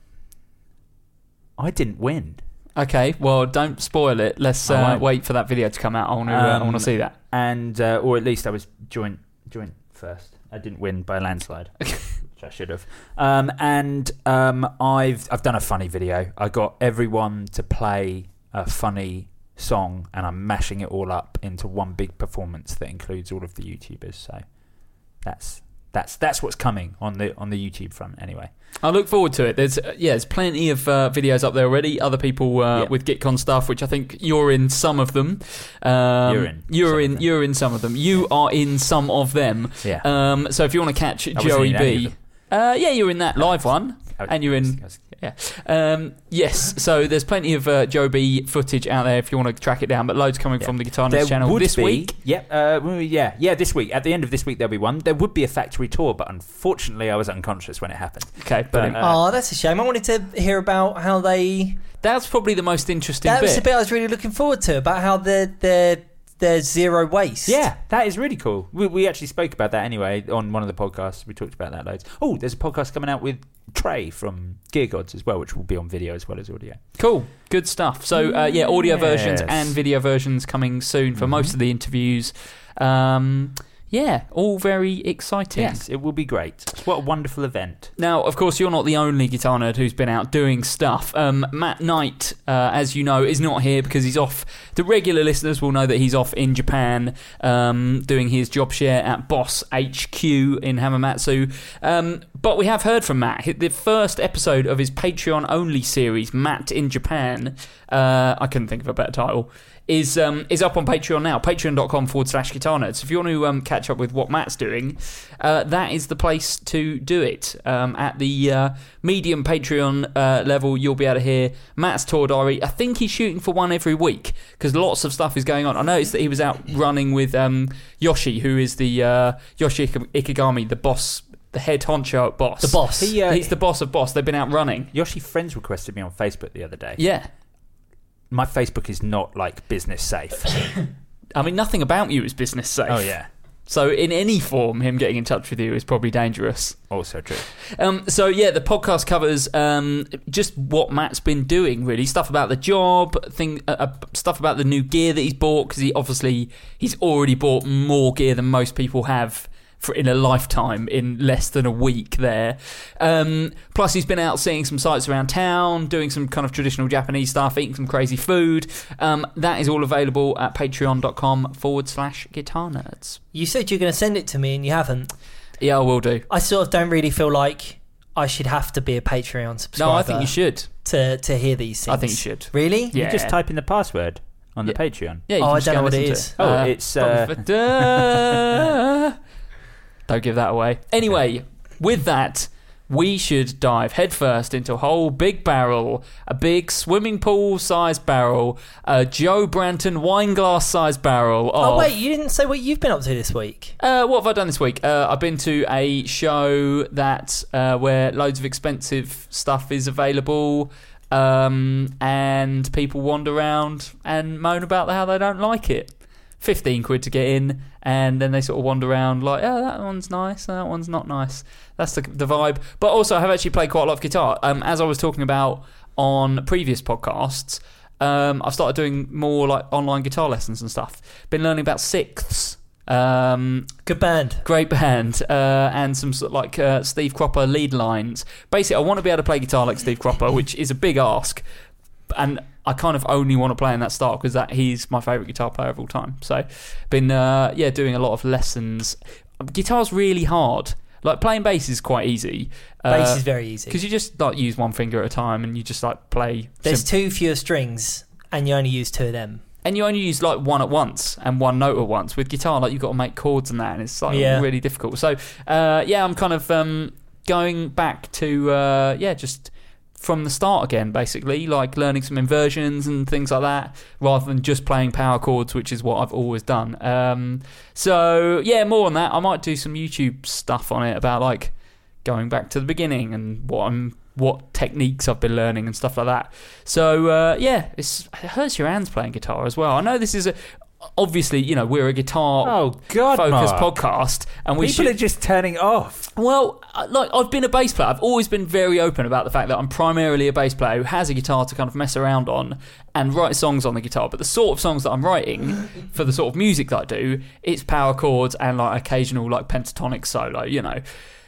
I didn't win. Okay, well, don't spoil it. Let's uh, wait for that video to come out. I want to. Um, uh, I want to see that. And uh, or at least I was joint joint first. I didn't win by a landslide, which I should have. Um, and um, I've I've done a funny video. I got everyone to play a funny song, and I'm mashing it all up into one big performance that includes all of the YouTubers. So that's that's that's what's coming on the on the YouTube front. Anyway. I look forward to it. There's uh, yeah, there's plenty of uh, videos up there already. Other people uh, yeah. with GitCon stuff, which I think you're in some of them. Um, you're in. You're in. You're in some of them. You are in some of them. Yeah. Um, so if you want to catch I Joey B, uh, yeah, you're in that live one, and you're in. Yeah. Um, yes. So there's plenty of uh, Joe B footage out there if you want to track it down, but loads coming yeah. from the Guitar Nerds channel this be, week. Yeah. Uh, yeah. Yeah. This week. At the end of this week, there'll be one. There would be a factory tour, but unfortunately, I was unconscious when it happened. Okay. But, uh, oh, that's a shame. I wanted to hear about how they. That's probably the most interesting. That bit. was the bit I was really looking forward to, about how they're they're. There's zero waste. Yeah, that is really cool. We, we actually spoke about that anyway on one of the podcasts. We talked about that loads. Oh, there's a podcast coming out with Trey from Gear Gods as well, which will be on video as well as audio. Cool. Good stuff. So, uh, yeah, audio yes. versions and video versions coming soon for mm-hmm. most of the interviews. Um... Yeah, all very exciting. Yes, it will be great. What a wonderful event. Now, of course, you're not the only guitar nerd who's been out doing stuff. Um, Matt Knight, uh, as you know, is not here because he's off. The regular listeners will know that he's off in Japan um, doing his job share at Boss H Q in Hamamatsu. Um, but we have heard from Matt. The first episode of his Patreon-only series, Matt in Japan, uh, I couldn't think of a better title, is um, is up on Patreon now, patreon.com forward slash guitar nerds. So if you want to um, catch up with what Matt's doing, uh, that is the place to do it. Um, at the uh, medium Patreon uh, level, you'll be able to hear Matt's tour diary. I think he's shooting for one every week because lots of stuff is going on. I noticed that he was out running with um, Yoshi, who is the uh, Yoshi Ikigami, the boss, the head honcho at Boss. The boss. He, uh, He's the boss of Boss. They've been out running. Yoshi friends requested me on Facebook the other day. Yeah. My Facebook is not, like, business safe. I mean, nothing about you is business safe. Oh, yeah. So in any form, him getting in touch with you is probably dangerous. Also true. Um, so, yeah, the podcast covers um, just what Matt's been doing, really. Stuff about the job, thing, uh, uh, stuff about the new gear that he's bought, because he obviously he's already bought more gear than most people have for in a lifetime in less than a week there. Um, plus, he's been out seeing some sights around town, doing some kind of traditional Japanese stuff, eating some crazy food. Um, that is all available at patreon.com forward slash guitar nerds. You said you're going to send it to me and you haven't. Yeah, I will do. I sort of don't really feel like I should have to be a Patreon subscriber. No, I think you should. To, to hear these things. I think you should. Really? Yeah. You just type in the password on yeah. the Patreon. Yeah, you oh, can I just don't know what it it. is. Oh, uh, it's... Uh... Don't give that away. Anyway, with that, we should dive headfirst into a whole big barrel, a big swimming pool-sized barrel, a Joe Branton wine-glass-sized barrel. Of, oh, wait, you didn't say what you've been up to this week. Uh, what have I done this week? Uh, I've been to a show that uh, where loads of expensive stuff is available, um, and people wander around and moan about how they don't like it. fifteen quid to get in, and then they sort of wander around like, oh, that one's nice, that one's not nice. That's the, the vibe. But also, I have actually played quite a lot of guitar. Um, as I was talking about on previous podcasts, um, I've started doing more like online guitar lessons and stuff. Been learning about sixths. Um, Good band. Great band. Uh, and some sort of like uh, Steve Cropper lead lines. Basically, I want to be able to play guitar like Steve Cropper, which is a big ask. And I kind of only want to play in that style because that he's my favourite guitar player of all time. So, been uh, yeah doing a lot of lessons. Guitar's really hard. Like playing bass is quite easy. Bass uh, is very easy because you just like use one finger at a time and you just like play. There's sim- two fewer strings and you only use two of them. And you only use like one at once and one note at once. With guitar, like you've got to make chords and that, and it's like yeah. really difficult. So uh, yeah, I'm kind of um, going back to uh, yeah, just from the start again, basically, like learning some inversions and things like that, rather than just playing power chords, which is what I've always done. Um, so yeah, more on that. I might do some YouTube stuff on it about like going back to the beginning and what I'm. what techniques I've been learning and stuff like that. So uh, yeah, it's, it hurts your hands playing guitar as well. I know this is a obviously, you know, we're a guitar oh, God, focused Mark. podcast, and we people should, are just turning off. Well, like I've been a bass player. I've always been very open about the fact that I'm primarily a bass player who has a guitar to kind of mess around on and write songs on the guitar. But the sort of songs that I'm writing for the sort of music that I do, it's power chords and like occasional like pentatonic solo. You know,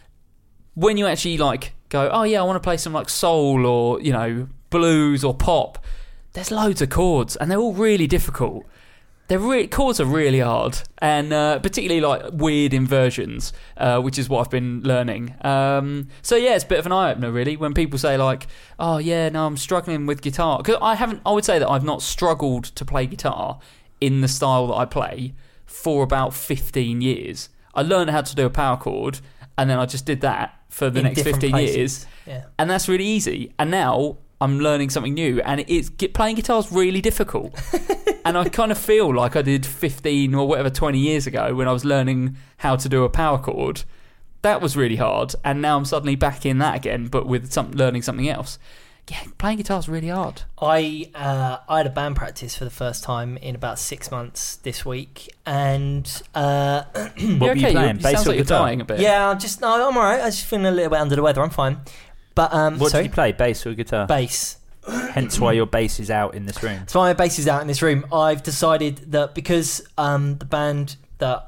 when you actually like go, oh yeah, I want to play some like soul or, you know, blues or pop, there's loads of chords and they're all really difficult. They're re- chords are really hard, and uh, particularly like weird inversions, uh, which is what I've been learning. Um, so yeah, it's a bit of an eye opener really when people say like, oh yeah, no, I'm struggling with guitar, because I haven't. I would say that I've not struggled to play guitar in the style that I play for about fifteen years. I learned how to do a power chord, and then I just did that for the In next fifteen places. years, yeah. and that's really easy. And now I'm learning something new, and it's get, playing guitar is really difficult. And I kind of feel like I did fifteen or whatever twenty years ago when I was learning how to do a power chord. That was really hard, and now I'm suddenly back in that again, but with some learning something else. Yeah, playing guitar is really hard. I uh, I had a band practice for the first time in about six months this week, and uh, What You're were you okay, playing? It Bass sounds or like you're guitar? dying a bit. yeah, I'm just no, I'm alright. I was just feeling a little bit under the weather. I'm fine, but um, What sorry, did you play? Bass or guitar? bass. Hence why your bass is out in this room. So my bass is out in this room. I've decided that because um, the band that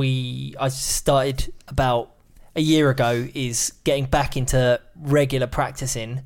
we I started about a year ago is getting back into regular practicing,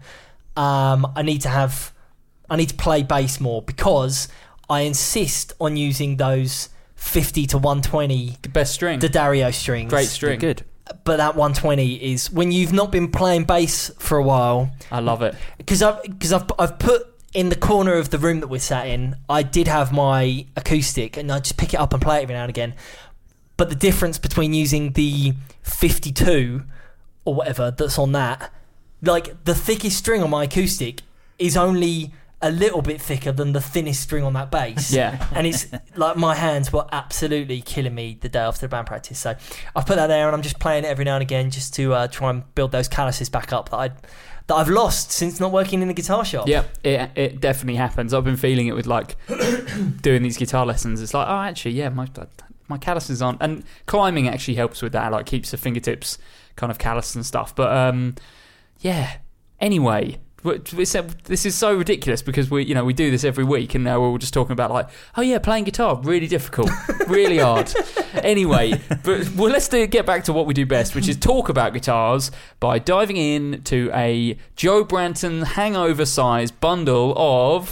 um, I need to have I need to play bass more, because I insist on using those fifty to one twenty The best string. D'Addario strings. Great string. Good. But that one twenty is when you've not been playing bass for a while. I love it. Because I've, cause I've, I've put in the corner of the room that we're sat in, I did have my acoustic, and I just pick it up and play it every now and again. But the difference between using the fifty-two or whatever that's on that, like the thickest string on my acoustic is only a little bit thicker than the thinnest string on that bass. Yeah. And it's like my hands were absolutely killing me the day after the band practice. So I've put that there, and I'm just playing it every now and again just to uh, try and build those calluses back up that I that I've lost since not working in the guitar shop. Yeah, it it definitely happens. I've been feeling it with like doing these guitar lessons. It's like, oh, actually, yeah, my my calluses aren't, and climbing actually helps with that. Like keeps the fingertips kind of calloused and stuff. But um, yeah. Anyway. This is so ridiculous because we, you know, we do this every week, and now we're all just talking about like, oh yeah, playing guitar really difficult, really hard. Anyway, but well, let's do, get back to what we do best, which is talk about guitars by diving in to a Joe Branton hangover-sized bundle of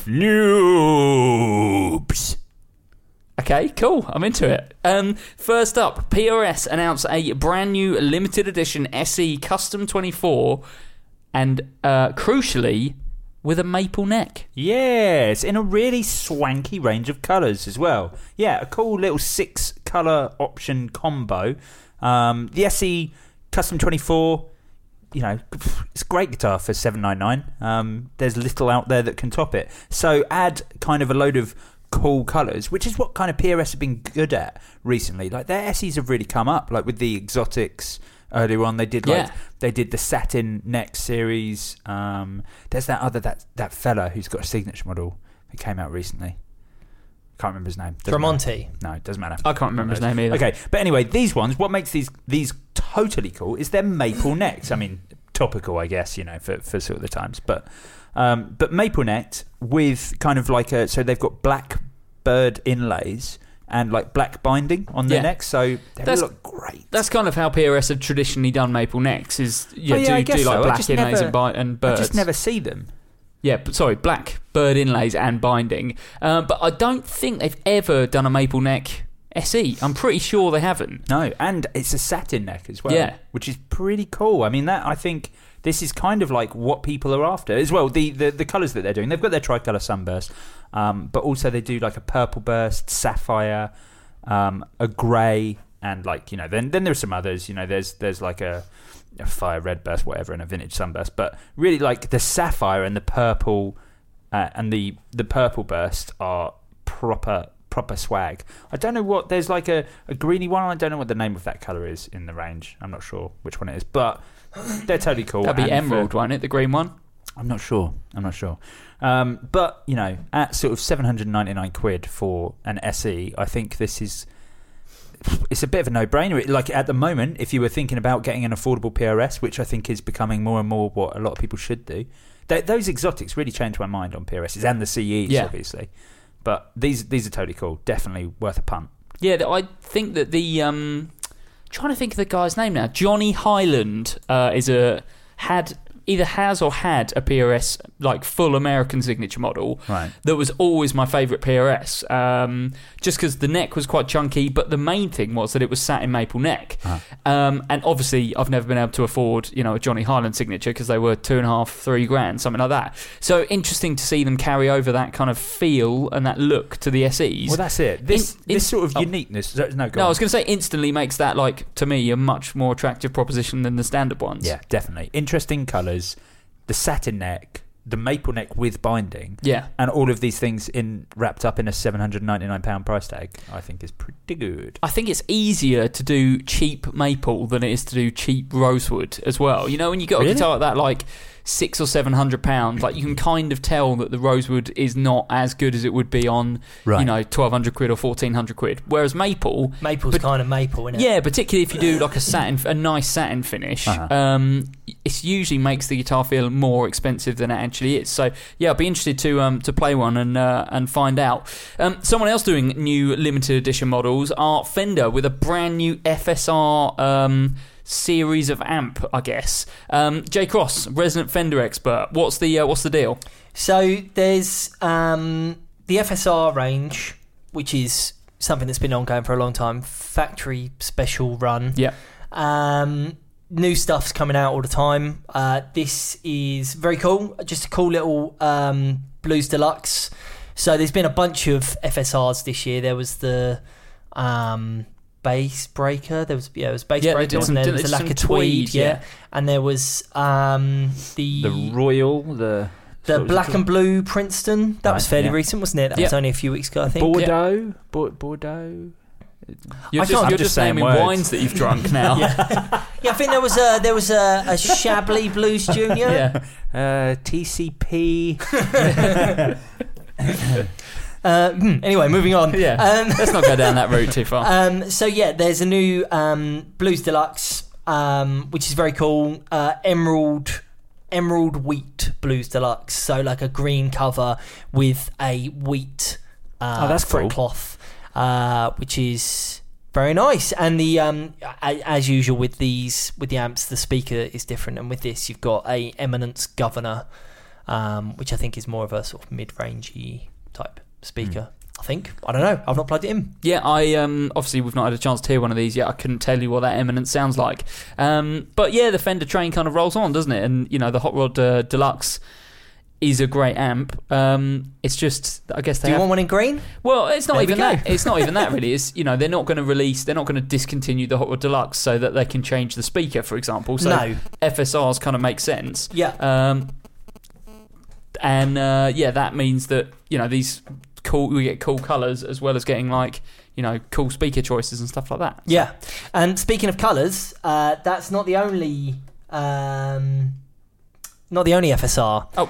Noobs. Okay, cool. I'm into it. Um, first up, P R S announced a brand new limited edition S E Custom twenty-four. And uh, crucially, with a maple neck. Yes, in a really swanky range of colours as well. Yeah, a cool little six colour option combo. Um, the S E Custom twenty-four, you know, it's a great guitar for seven ninety-nine. Um, there's little out there that can top it. So add kind of a load of cool colours, which is what kind of P R S have been good at recently. Like their S Es have really come up, like with the exotics. Earlier on, they did like yeah. they did the satin neck series. Um, there's that other that that fella who's got a signature model that came out recently. Can't remember his name. Doesn't Tremonti. matter. No, it doesn't matter. I can't remember his name either. Okay, but anyway, these ones, what makes these these totally cool is they're maple necked. I mean, topical, I guess, you know, for, for sort of the times. But um, but maple necked with kind of like a, so they've got black bird inlays and like black binding on their Yeah. necks, so they That's- look great. That's kind of how P R S have traditionally done maple necks. Is yeah, Oh, yeah, do, I guess do like so. I black just inlays never- and, bi- and I birds. just never see them. Yeah, but sorry, black bird inlays and binding. Uh, but I don't think they've ever done a maple neck S E. I'm pretty sure they haven't. No, and it's a satin neck as well, Yeah. which is pretty cool. I mean, that I think this is kind of like what people are after as well. The the, the colours that they're doing, they've got their tricolour sunburst, um, but also they do like a purple burst, sapphire, um, a grey, and like you know, then then there's some others. You know, there's there's like a, a fire red burst, whatever, and a vintage sunburst. But really, like the sapphire and the purple uh, and the the purple burst are proper. proper swag. I don't know what there's like a, a greeny one. I don't know what the name of that colour is in the range. I'm not sure which one it is, but they're totally cool. That'd be And emerald, for- won't it? The green one. I'm not sure. I'm not sure. Um, but you know, at sort of seven hundred ninety-nine quid for an S E, I think this is. It's a bit of a no-brainer. Like at the moment, if you were thinking about getting an affordable P R S, which I think is becoming more and more what a lot of people should do, th- those exotics really changed my mind on P R Ss and the C Es, Yeah. obviously. But these these are totally cool. Definitely worth a punt. Yeah, I think that the um, trying to think of the guy's name now. Johnny Highland uh, is a had either has or had a P R S like full American signature model. Right. That was always my favourite P R S. Um, just because the neck was quite chunky, but the main thing was that it was satin maple neck. Uh-huh. Um, and obviously, I've never been able to afford, you know, a Johnny Highland signature because they were two and a half, three grand, something like that. So interesting to see them carry over that kind of feel and that look to the S Es. Well, that's it. This In- in- this sort of oh. uniqueness. No, go No, on. I was going to say instantly makes that, like, to me, a much more attractive proposition than the standard ones. Yeah, definitely. Interesting colours, the satin neck, the maple neck with binding, Yeah. and all of these things in wrapped up in a seven hundred ninety-nine pounds price tag, I think is pretty good. I think it's easier to do cheap maple than it is to do cheap rosewood as well. You know, when you got Really? a guitar at that, like, six or seven hundred pounds, like, you can kind of tell that the rosewood is not as good as it would be on, Right. you know, twelve hundred quid or fourteen hundred quid. Whereas maple, Maple's But- kind of maple, isn't it? yeah, particularly if you do like a satin, a nice satin finish, Uh-huh. um, it usually makes the guitar feel more expensive than it actually is. So yeah, I'd be interested to um to play one and uh, and find out. Um, someone else doing new limited edition models are Fender with a brand new F S R um series of amp, I guess. Um, Jay Cross, resident Fender expert. What's the uh, what's the deal? So there's um, the F S R range, which is something that's been ongoing for a long time. Factory special run. Yeah. Um, new stuff's coming out all the time. Uh, this is very cool. Just a cool little um, Blues Deluxe. So there's been a bunch of F S Rs this year. There was the um, Bass Breaker. There was yeah, it was Bass Yeah, they Breaker. did Wasn't some- there? There did was a some Lacquer tweed, Tweed. Yeah. yeah. And there was um, the The Royal, the the what was it Black called? and Blue Princeton. That was Right, fairly yeah. recent, wasn't it? That Yeah. was only a few weeks ago, I think. Bordeaux, Bo- Bordeaux. You're I just, can't- you're I'm just just saying naming words. wines that you've drunk now. Yeah, I think there was a there was a, a Chablis Blues Junior. Yeah. Uh, T C P. Uh, hmm, anyway, moving on. Yeah. Um, Let's not go down that route too far. um, so yeah, there's a new um, Blues Deluxe, um, which is very cool. Uh, Emerald, Emerald Wheat Blues Deluxe. So like a green cover with a wheat uh, Oh, that's fret cool. cloth, uh, which is very nice. And the um, a- as usual with these with the amps, the speaker is different. And with this, you've got a Eminence Governor, um, which I think is more of a sort of mid-rangey type speaker. I think. I don't know. I've not plugged it in. Yeah, I um obviously we've not had a chance to hear one of these yet. I couldn't tell you what that Eminence sounds like. Um, but yeah, the Fender train kind of rolls on, doesn't it? And you know, the Hot Rod uh, Deluxe is a great amp. Um, it's just, I guess they Do you have, want one in green? well, it's not There we even go. that. It's not even that really. It's, you know, they're not going to release, they're not going to discontinue the Hot Rod Deluxe so that they can change the speaker, for example. So No. F S Rs kind of make sense. Yeah. Um, and uh, yeah, that means that, you know, these cool, we get cool colours as well as getting like, you know, cool speaker choices and stuff like that. Yeah. And speaking of colours, uh, that's not the only um, not the only F S R. Oh, what?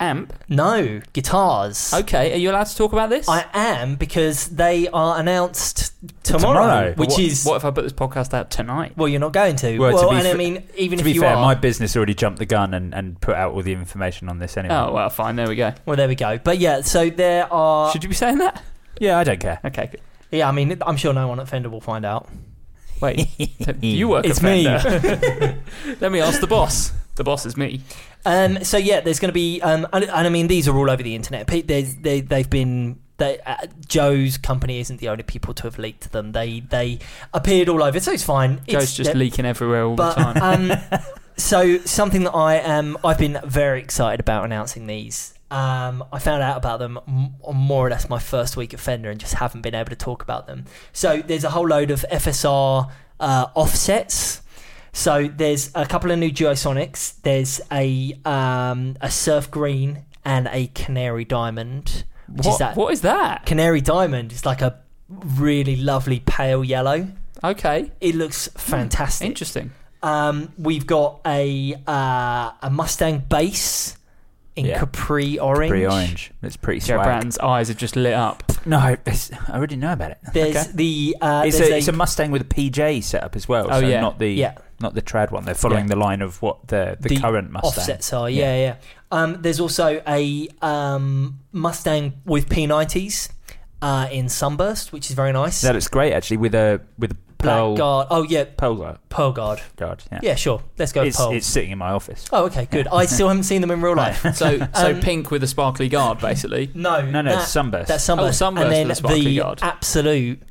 Amp? No, guitars. Okay, are you allowed to talk about this? I am, because they are announced tomorrow, Tomorrow? which what, is... What if I put this podcast out tonight? Well, you're not going to. Well, Well, to be and I fa- mean, even To if be you fair, are... my business already jumped the gun and, and put out all the information on this anyway. Oh, well, fine. There we go. Well, there we go. But yeah, so there are... Should you be saying that? Yeah, I don't care. Okay, good. Yeah, I mean, I'm sure no one at Fender will find out. Wait, you work It's at me. Fender. Let me ask the boss. The boss is me. Um, so yeah, there's going to be, um, and, and I mean, these are all over the internet. Pe- There's, they, they've been. They, uh, Joe's company isn't the only people to have leaked them. They they appeared all over, so it's fine. Joe's It's, just they're- leaking everywhere all but, the time. Um, so something that I am, I've been very excited about announcing these. Um, I found out about them m- on more or less my first week at Fender and just haven't been able to talk about them. So there's a whole load of F S R uh, offsets. So there's a couple of new Duosonics. There's a um, a Surf Green and a Canary Diamond. Which what, is that what is that? Canary Diamond? It's like a really lovely pale yellow. Okay. It looks fantastic. Interesting. Um, we've got a uh, a Mustang bass in Yeah. Capri Orange. Pretty orange. It's pretty Joe swag. Bratton's eyes have just lit up. No, it's, I already know about it. There's Okay. the uh, It's there's a, it's a Mustang with a P J setup as well. Oh, so yeah. not the Yeah. not the trad one. They're following Yeah. the line of what the the, The current Mustang offsets are. Yeah, yeah. Um, there's also a um, Mustang with P nineties uh, in Sunburst, which is very nice. That looks great actually with a with a pearl Black Guard. Oh yeah, pearl guard. Pearl Guard. guard yeah. Yeah, sure. Let's go with It's, Pearl. it's sitting in my office. Oh, okay, good. I still haven't seen them in real life. So, so Um, pink with a sparkly guard, basically. No, No, no, that- it's sunburst. That's Sunburst. Oh, Sunburst and then with a sparkly the guard. absolute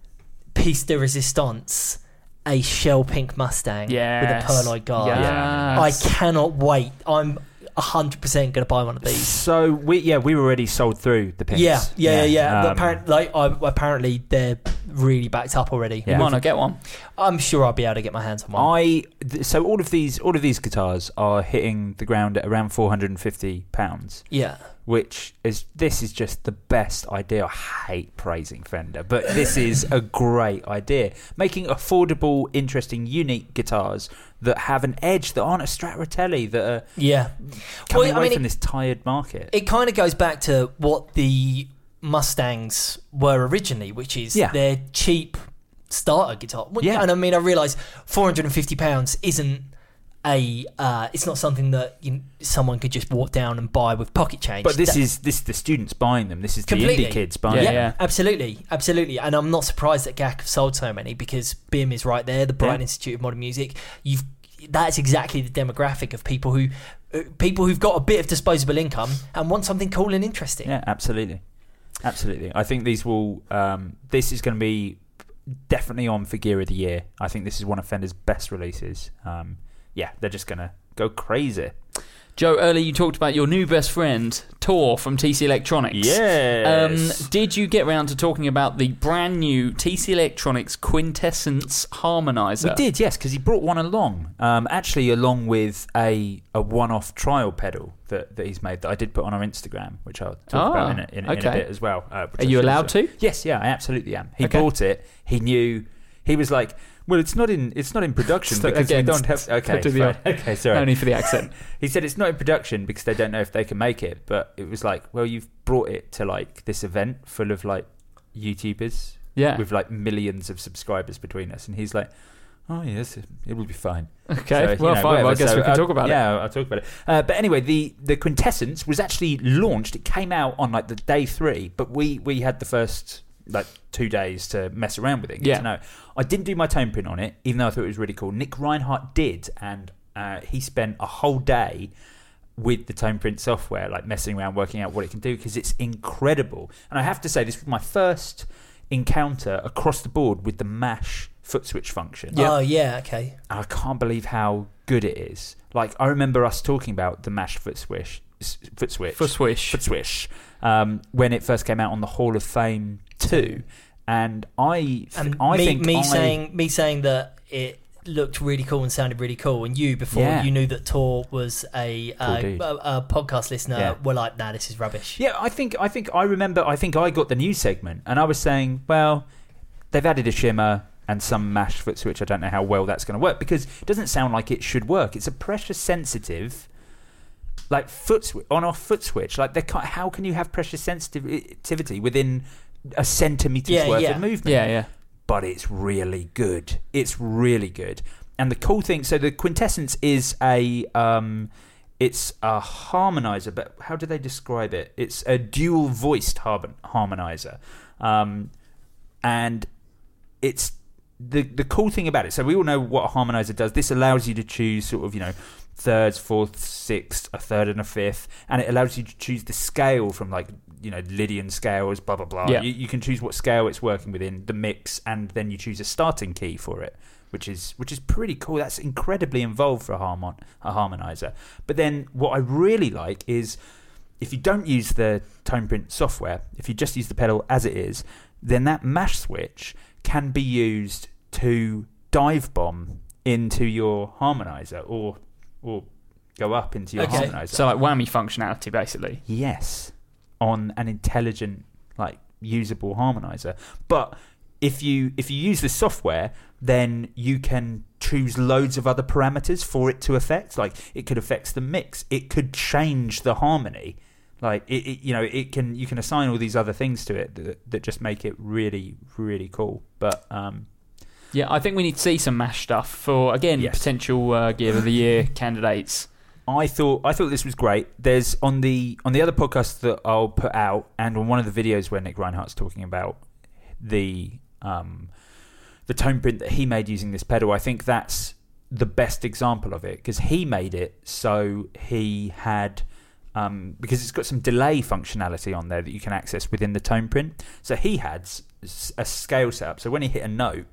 piece de resistance, a shell pink Mustang Yes. with a pearlite guard. Yes. I cannot wait. I'm one hundred percent going to buy one of these. So we yeah we were already sold through the pinks. Yeah, yeah, yeah. yeah. But Um, apparently, like, I, apparently, they're really backed up already. You Yeah. might not get one. I'm sure I'll be able to get my hands on one. I th- so all of these all of these guitars are hitting the ground at around four hundred and fifty pounds, yeah. which is this is just the best idea. I hate praising Fender, but this is a great idea. Making affordable, interesting, unique guitars that have an edge, that aren't a Stratotelli, that are Yeah. coming Well, I away mean, from it- this tired market. It kind of goes back to what the Mustangs were originally, which is Yeah. their cheap starter guitar. Well, Yeah. And I mean, I realise four hundred fifty pounds isn't a. Uh, it's not something that you, someone could just walk down and buy with pocket change. But this That- is this is the students buying them. This is Completely. the indie kids buying Yeah, them. yeah. Absolutely, absolutely, and I'm not surprised that G A C have sold so many because B I M is right there, the Brighton Yeah. Institute of Modern Music. You've that's exactly the demographic of people who uh, people who've got a bit of disposable income and want something cool and interesting. Yeah, absolutely, absolutely. I think these will. Um, this is going to be definitely on for Gear of the Year. I think this is one of Fender's best releases. Um, yeah, they're just going to go crazy. Joe, earlier you talked about your new best friend, Tor from T C Electronics. Yes. Um, did you get round to talking about the brand new T C Electronics Quintessence Harmonizer? We did, yes, because he brought one along. Um, actually, along with a, a one-off trial pedal that, that he's made that I did put on our Instagram, which I'll talk Ah, about in a, in, in a okay. bit as well. Uh, which Are I you should allowed also- to? Yes, yeah, I absolutely am. He Okay. bought it. He knew. He was like, "Well, it's not in. It's not in production So because again, we don't have." Okay, do the- fine. okay, sorry. No need for the accent. He said it's not in production because they don't know if they can make it. But it was like, well, you've brought it to like this event full of like YouTubers Yeah. with like millions of subscribers between us, and he's like, "Oh yes, it will be fine." Okay, So, well, you know, fine. Well, I whatever. guess So, we can uh, talk about it. Yeah, I'll talk about it. Uh, but anyway, the the Quintessence was actually launched. It came out on like the day three, but we we had the first like two days to mess around with it. Get Yeah. to know. I didn't do my tone print on it, even though I thought it was really cool. Nick Reinhardt did, and uh, he spent a whole day with the tone print software, like messing around, working out what it can do, because it's incredible. And I have to say, this was my first encounter across the board with the mash foot switch function. Oh yeah, okay. And I can't believe how good it is. Like, I remember us talking about the mash foot swish, s- foot switch, For Swish. foot swish, um, when it first came out on the Hall of Fame two, and I, th- And I me, think me I, saying me saying that it looked really cool and sounded really cool, and you before Yeah. you knew that Tor was a, uh, dude. a, a podcast listener Yeah. were like, nah, this is rubbish. yeah, I think I think I remember. I think I got the news segment, and I was saying, well, they've added a shimmer and some mash foot switch. I don't know how well that's going to work because it doesn't sound like it should work. It's a pressure sensitive like foot sw- on off foot switch. Like, they can't, how can you have pressure sensitivity within a centimetre's Yeah, worth yeah. of movement? Yeah, yeah. But it's really good. It's really good. And the cool thing, so the Quintessence is a, um, it's a harmonizer, but how do they describe it? It's a dual voiced har- harmonizer, um, and it's the the cool thing about it. So we all know what a harmonizer does. This allows you to choose sort of, you know, thirds, fourths, sixths, a third, and a fifth, and it allows you to choose the scale from, like, you know, Lydian scales, blah blah blah. Yeah. You, you can choose what scale it's working within, the mix, and then you choose a starting key for it, which is which is pretty cool. That's incredibly involved for a, harmon, a harmonizer. But then what I really like is, if you don't use the Toneprint software, if you just use the pedal as it is, then that mash switch can be used to dive bomb into your harmonizer, or or go up into your Okay. harmonizer. So like whammy functionality, basically. Yes, on an intelligent, like, usable harmonizer. But if you if you use the software, then you can choose loads of other parameters for it to affect. Like, it could affect the mix, it could change the harmony. Like, it, it you know, it can you can assign all these other things to it that, that just make it really, really cool. But um, Yeah, I think we need to see some mash stuff for, again, Yes. potential uh, Gear of the Year candidates. I thought I thought this was great. There's on the on the other podcast that I'll put out, and on one of the videos where Nick Reinhardt's talking about the um, the tone print that he made using this pedal. I think that's the best example of it, because he made it so he had um, because it's got some delay functionality on there that you can access within the tone print. So he had s- a scale setup. So when he hit a note,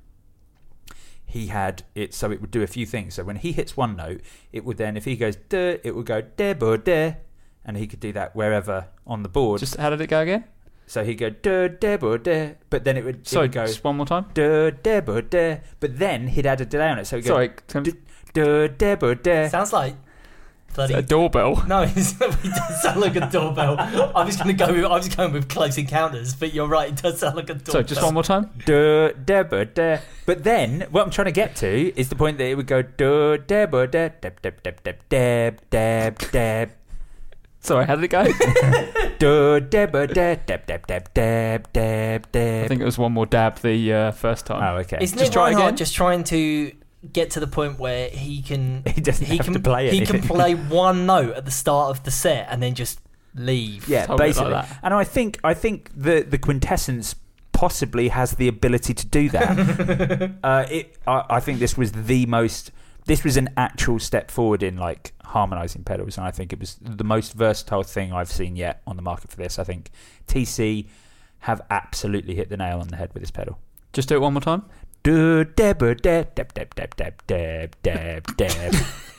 he had it so it would do a few things. So when he hits one note, it would then, if he goes duh, it would go de bo de, and he could do that wherever on the board. Just how did it go again? So he'd go duh, de bo de, but then it would, it Sorry, would go just one more time. duh, de bo de, but then he'd add a delay on it. So he'd go Sorry, can- duh, duh, de bo de. Sounds like bloody. a doorbell. No, it's, it does sound like a doorbell. I was going to go. With, I was going with Close Encounters, but you're right. It does sound like a doorbell. So just one more time. Duh, de bo de. But then what I'm trying to get to is the point that it would go duh, de bo de, deb, deb, deb, deb, deb, deb, deb. Sorry, how did it go? Duh, deb, deb, deb, deb, deb, deb, deb, deb. I think it was one more dab the uh, first time. Oh, okay. Is Just Nick try Reinhardt again. just trying to get to the point where he can He doesn't he have can to play he anything. can play one note at the start of the set and then just leave. Yeah, Totally like basically. that. And I think I think the the Quintessence possibly has the ability to do that. uh, it, I, I think this was the most. This was an actual step forward in, like, harmonizing pedals, and I think it was the most versatile thing I've seen yet on the market for this. I think T C have absolutely hit the nail on the head with this pedal. Just do it one more time. Do deb deb deb deb deb deb deb deb deb.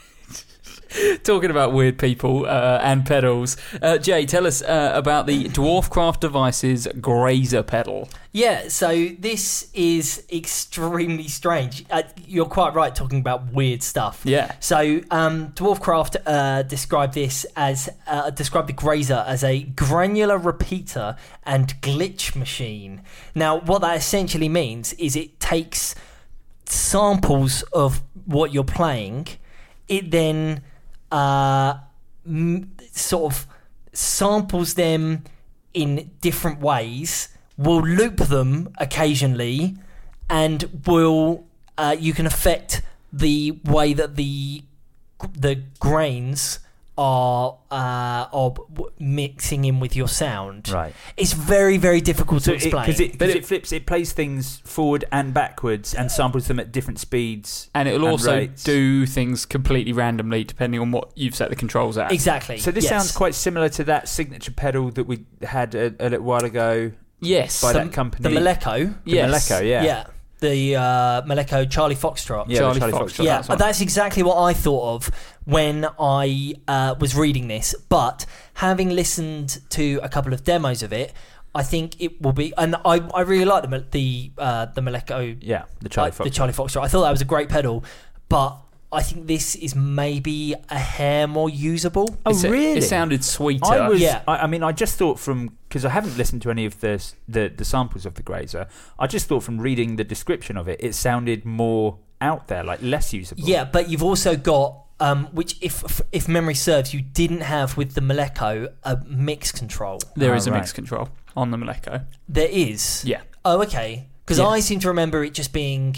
Talking about weird people uh, and pedals, uh, Jay, tell us uh, about the Dwarfcraft Devices Grazer pedal. Yeah, so this is extremely strange. Uh, you're quite right talking about weird stuff. Yeah. So um, Dwarfcraft uh, described this as uh, described the Grazer as a granular repeater and glitch machine. Now, what that essentially means is it takes samples of what you're playing, it then uh, m- sort of samples them in different ways, will loop them occasionally, and will uh, you can affect the way that the the grains are uh, are mixing in with your sound. Right. It's very very difficult to So explain. because it, But cause it- it flips, it plays things forward and backwards and samples them at different speeds. And it'll also rates. do things completely randomly depending on what you've set the controls at. Exactly. So this yes. sounds quite similar to that signature pedal that we had a, a little while ago Yes. by the, that company. the Maleko. The Yes. Maleko, yeah. Yeah. The uh, Maleko Charlie Foxtrot. Yeah, Charlie the Charlie Fox. Foxtrot. Yeah, that's one. that's exactly what I thought of when I uh, was reading this. But having listened to a couple of demos of it, I think it will be. And I, I really like the Ma- the uh, the Maleko, Yeah, the Charlie uh, Fox. the Charlie Foxtrot. I thought that was a great pedal, but I think this is maybe a hair more usable. Oh, It's a- really? It sounded sweeter. I was. Yeah. I, I mean, I just thought from because I haven't listened to any of the, the the samples of the Grazer. I just thought from reading the description of it, it sounded more out there, like less usable. Yeah, but you've also got Um, which, if if memory serves, you didn't have with the Moleko a mix control. There Oh, is a right. mix control on the Moleko. There is. Yeah. Oh, okay. Because Yeah. I seem to remember it just being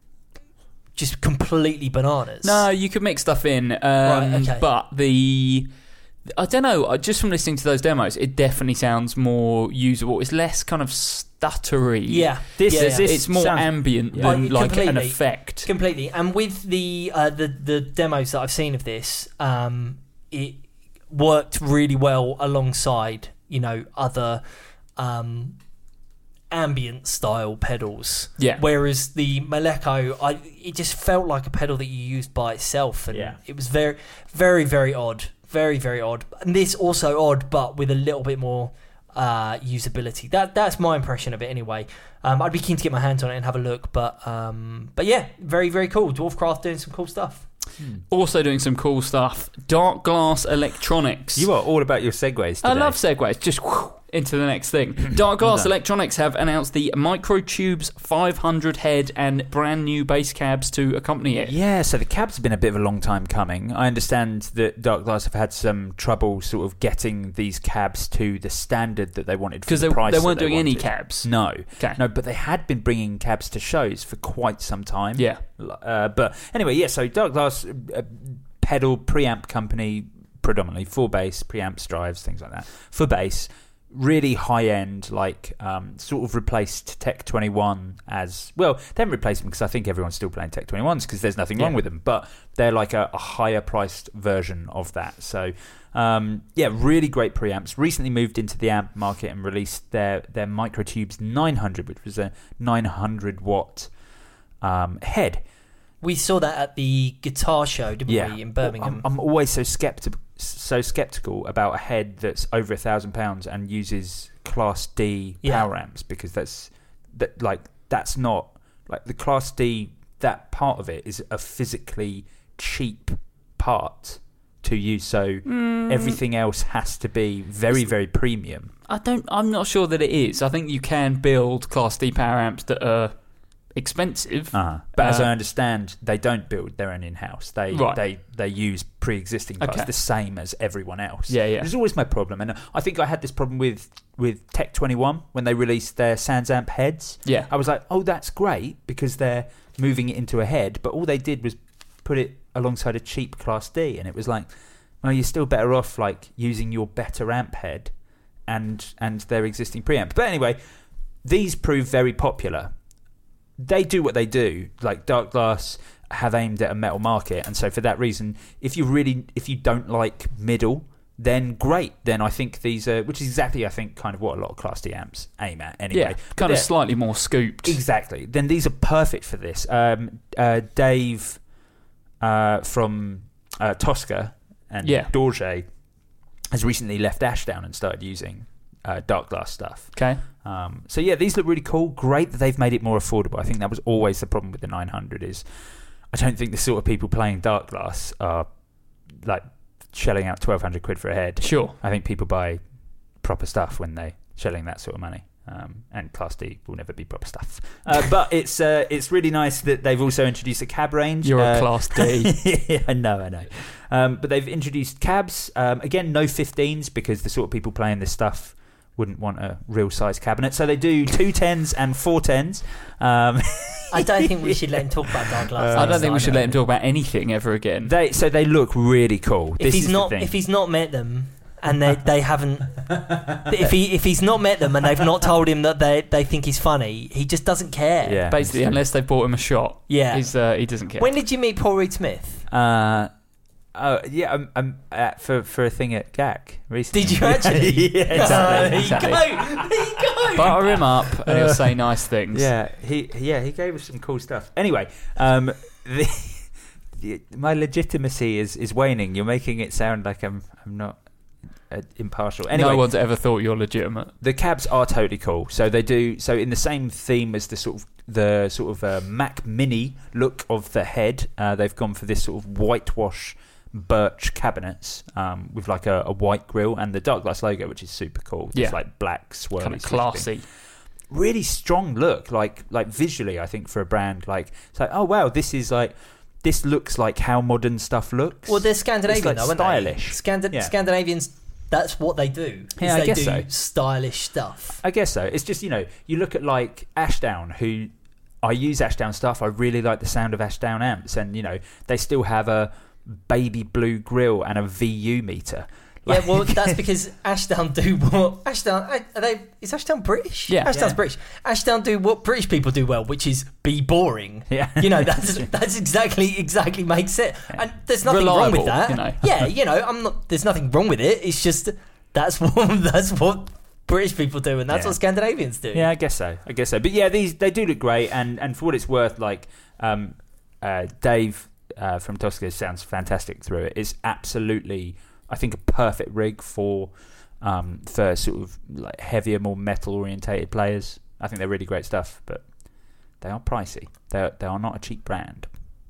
just completely bananas. No, you could mix stuff in. Um, Right, okay. But the... I don't know, just from listening to those demos, it definitely sounds more usable. It's less kind of stuttery. Yeah. This yeah, is yeah. this It's more sounds- ambient Yeah. than Oh, like an completely. effect. Completely. And with the uh, the the demos that I've seen of this, um, it worked really well alongside, you know, other um, ambient style pedals. Yeah. Whereas the Moleko, I it just felt like a pedal that you used by itself, and Yeah. it was very, very, very odd. Very, very odd. And this also odd, but with a little bit more uh, usability. That that's my impression of it anyway. Um, I'd be keen to get my hands on it and have a look, but um, but yeah, very, very cool. Dwarfcraft doing some cool stuff. Also doing some cool stuff. Dark Glass Electronics. You are all about your segues today. I love segues. Just whew, into the next thing. Dark Glass Well done. Electronics have announced the Microtubes five hundred head and brand new bass cabs to accompany it. Yeah, so the cabs have been a bit of a long time coming. I understand that Dark Glass have had some trouble sort of getting these cabs to the standard that they wanted for Because the they, price they that weren't they doing any wanted. cabs. No, Okay. no, but they had been bringing cabs to shows for quite some time. Yeah. Uh, but anyway, yeah. So Dark Glass, uh, pedal preamp company, predominantly for bass, preamps, drives, things like that. For bass, really high end, like um, sort of replaced Tech twenty-one as well. They haven't replaced them because I think everyone's still playing Tech twenty-ones because there's nothing wrong Yeah. with them. But they're like a, a higher priced version of that. So um, yeah, really great preamps. Recently moved into the amp market and released their their Microtubes nine hundred, which was a nine hundred watt um, head. We saw that at the guitar show, didn't we, in Birmingham? I'm, I'm always so skeptical, so skeptical about a head that's over a thousand pounds and uses Class D Yeah. power amps because that's that like that's not like the Class D. That part of it is a physically cheap part to use. So Mm. everything else has to be very, very premium. I don't. I'm not sure that it is. I think you can build Class D power amps that are expensive. Uh-huh. But as Uh, I understand, they don't build their own in-house. They Right. they they use pre-existing parts, Okay. the same as everyone else. Yeah, yeah. Which is always my problem, and I think I had this problem with with Tech twenty-one when they released their SansAmp heads. Yeah. I was like, oh, that's great because they're moving it into a head, but all they did was put it alongside a cheap Class D, and it was like, well, you're still better off like using your better amp head and and their existing preamp. But anyway, these prove very popular. They do what they do. Like Dark Glass have aimed at a metal market, and so for that reason, if you really if you don't like middle, then great. Then I think these are, which is exactly I think kind of what a lot of Class D amps aim at anyway. Yeah, But kind of they're- slightly more scooped. Exactly. Then these are perfect for this. Um, uh, Dave uh, from uh, Tosca and Yeah. Dorje has recently left Ashdown and started using uh, Dark Glass stuff. Okay. Um, so yeah, these look really cool. Great that they've made it more affordable. I think that was always the problem with the nine hundred is I don't think the sort of people playing Dark Glass are like shelling out twelve hundred quid for a head. Sure. I think people buy proper stuff when they shelling that sort of money. Um, and Class D will never be proper stuff. Uh, but it's uh, it's really nice that they've also introduced a cab range. You're uh, a Class D. yeah, I know, I know. Um, but they've introduced cabs. Um, again, no fifteens because the sort of people playing this stuff wouldn't want a real size cabinet. So they do two tens and four tens. Um, I don't think we should let him talk about Dark Glass. Uh, I don't think we should know. let him talk about anything ever again. they so they look really cool. If This he's is not, the thing. if he's not met them, and they they haven't, if he if he's not met them and they've not told him that they they think he's funny, he just doesn't care. yeah, Basically, it's true. unless they bought him a shot, Yeah. he's, uh, he doesn't care. When did you meet Paul Reed Smith? Uh, oh yeah, I'm, I'm at, for for a thing at G A C recently. Did you actually? yeah, exactly. Uh, exactly. There you go. There you go. Butter him up and he'll say nice things. Yeah, he yeah he gave us some cool stuff. Anyway, um, the, the, my legitimacy is, is waning. You're making it sound like I'm I'm not uh, impartial. Anyway, No one's ever thought you're legitimate. the cabs are totally cool. So they do so in the same theme as the sort of the sort of uh, Mac Mini look of the head. Uh, they've gone for this sort of whitewash birch cabinets um, with like a, a white grille and the Dark Glass logo, which is super cool. It's Yeah. like black swirly, Kind of sort of thing. classy. Really strong look, like like visually. I think for a brand like it's like oh wow, this is like this looks like how modern stuff looks. Well, they're Scandinavian, it's like though, aren't stylish. they? Scandi- yeah. Scandinavians, that's what they do. Yeah, I they guess do so. stylish stuff. I guess so. It's just, you know, you look at like Ashdown, who I use Ashdown stuff. I really like the sound of Ashdown amps, and you know, they still have a baby blue grill and a V U meter. Yeah, well, that's because Ashdown do what Ashdown are they? Is Ashdown British? Yeah. Ashdown's Yeah. British. Ashdown do what British people do well, which is be boring. Yeah. You know, that's that's exactly exactly makes it. And there's nothing wrong Reliable, with that. you know. Yeah, you know, I'm not. There's nothing wrong with it. It's just that's what that's what British people do, and that's Yeah. what Scandinavians do. Yeah, I guess so. I guess so. But yeah, these they do look great, and, and for what it's worth, like um, uh, Dave uh, from Tosca sounds fantastic through it. It's absolutely, I think, a perfect rig for um, for sort of like heavier, more metal orientated players. I think they're really great stuff, but they are pricey. They are, they are not a cheap brand.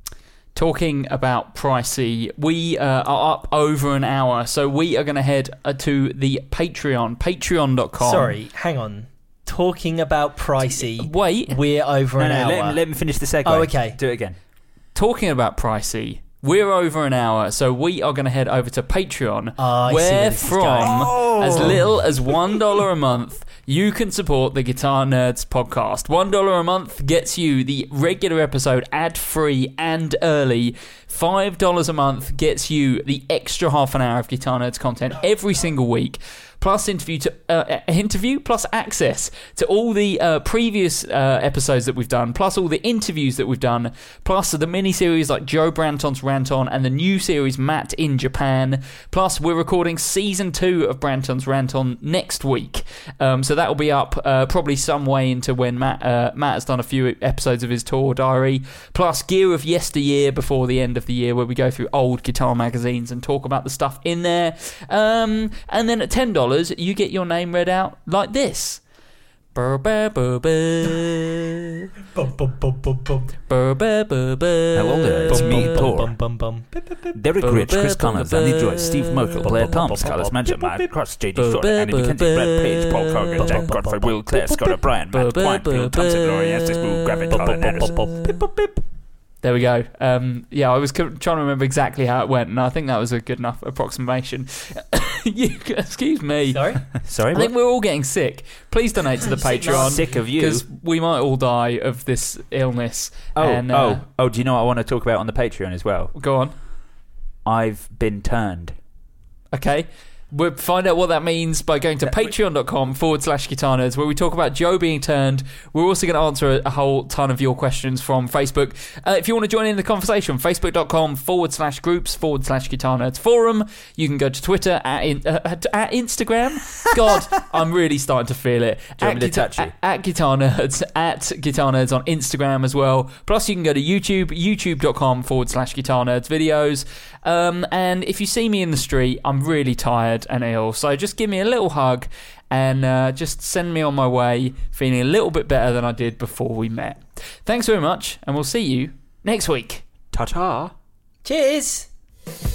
Talking about pricey, we uh, are up over an hour, so we are going to head uh, to the Patreon, patreon dot com. Sorry, hang on. Talking about pricey. Wait. We're over No, an no, hour. let, me- let me finish the segue. Oh, okay. Do it again. Talking about pricey, we're over an hour, so we are going to head over to Patreon, Oh, I see where where this is from going. Oh. as little as one dollar a month, you can support the Guitar Nerds podcast. one dollar a month gets you the regular episode ad-free and early. five dollars a month gets you the extra half an hour of Guitar Nerds content every single week. Plus interview to uh, interview plus access to all the uh, previous uh, episodes that we've done, plus all the interviews that we've done, plus the mini series like Joe Branton's Rant On and the new series Matt in Japan. Plus we're recording season two of Branton's Rant On next week, um, so that will be up uh, probably some way into when Matt uh, Matt has done a few episodes of his tour diary. Plus Gear of Yesteryear before the end of the year, where we go through old guitar magazines and talk about the stuff in there. Um, and then at ten dollars. You get your name read out like this. Hello Hello there, it's me, Thor. Derek Rich, Chris Connors, Andy Joyce, Steve Merkel, Blair Palms, Carlos Mansion, Matt Cross, J D Short, Andy McKenzie, Brad Page, Paul Cogan, Jack Godfrey, Will Clare, Scott O'Brien, Matt Quine, Phil Thompson, Laurie Estes, Boo, Gravit, Colin Anderson. There we go. Um, yeah, I was c- trying to remember exactly how it went, and I think that was a good enough approximation. you, excuse me. Sorry? Sorry, I what? think we're all getting sick. Please donate to the Patreon. Sick of you. Because we might all die of this illness. Oh, and, uh, oh, oh, do you know what I want to talk about on the Patreon as well? Go on. I've been turned. Okay. We'll find out what that means by going to patreon.com forward slash guitar nerds, where we talk about Joe being turned. We're also going to answer a, a whole ton of your questions from Facebook. Uh, if you want to join in the conversation, facebook.com forward slash groups forward slash guitar nerds forum. You can go to Twitter, at, in, uh, at, at Instagram. God, I'm really starting to feel it. Do you want At, me to guitar, touch you? at, at guitar nerds, at guitar nerds on Instagram as well. Plus, you can go to YouTube, youtube.com forward slash guitar nerds videos. Um, and if you see me in the street, I'm really tired and ill, so just give me a little hug and uh, just send me on my way feeling a little bit better than I did before we met. Thanks very much, and we'll see you next week. Ta-ta. Cheers!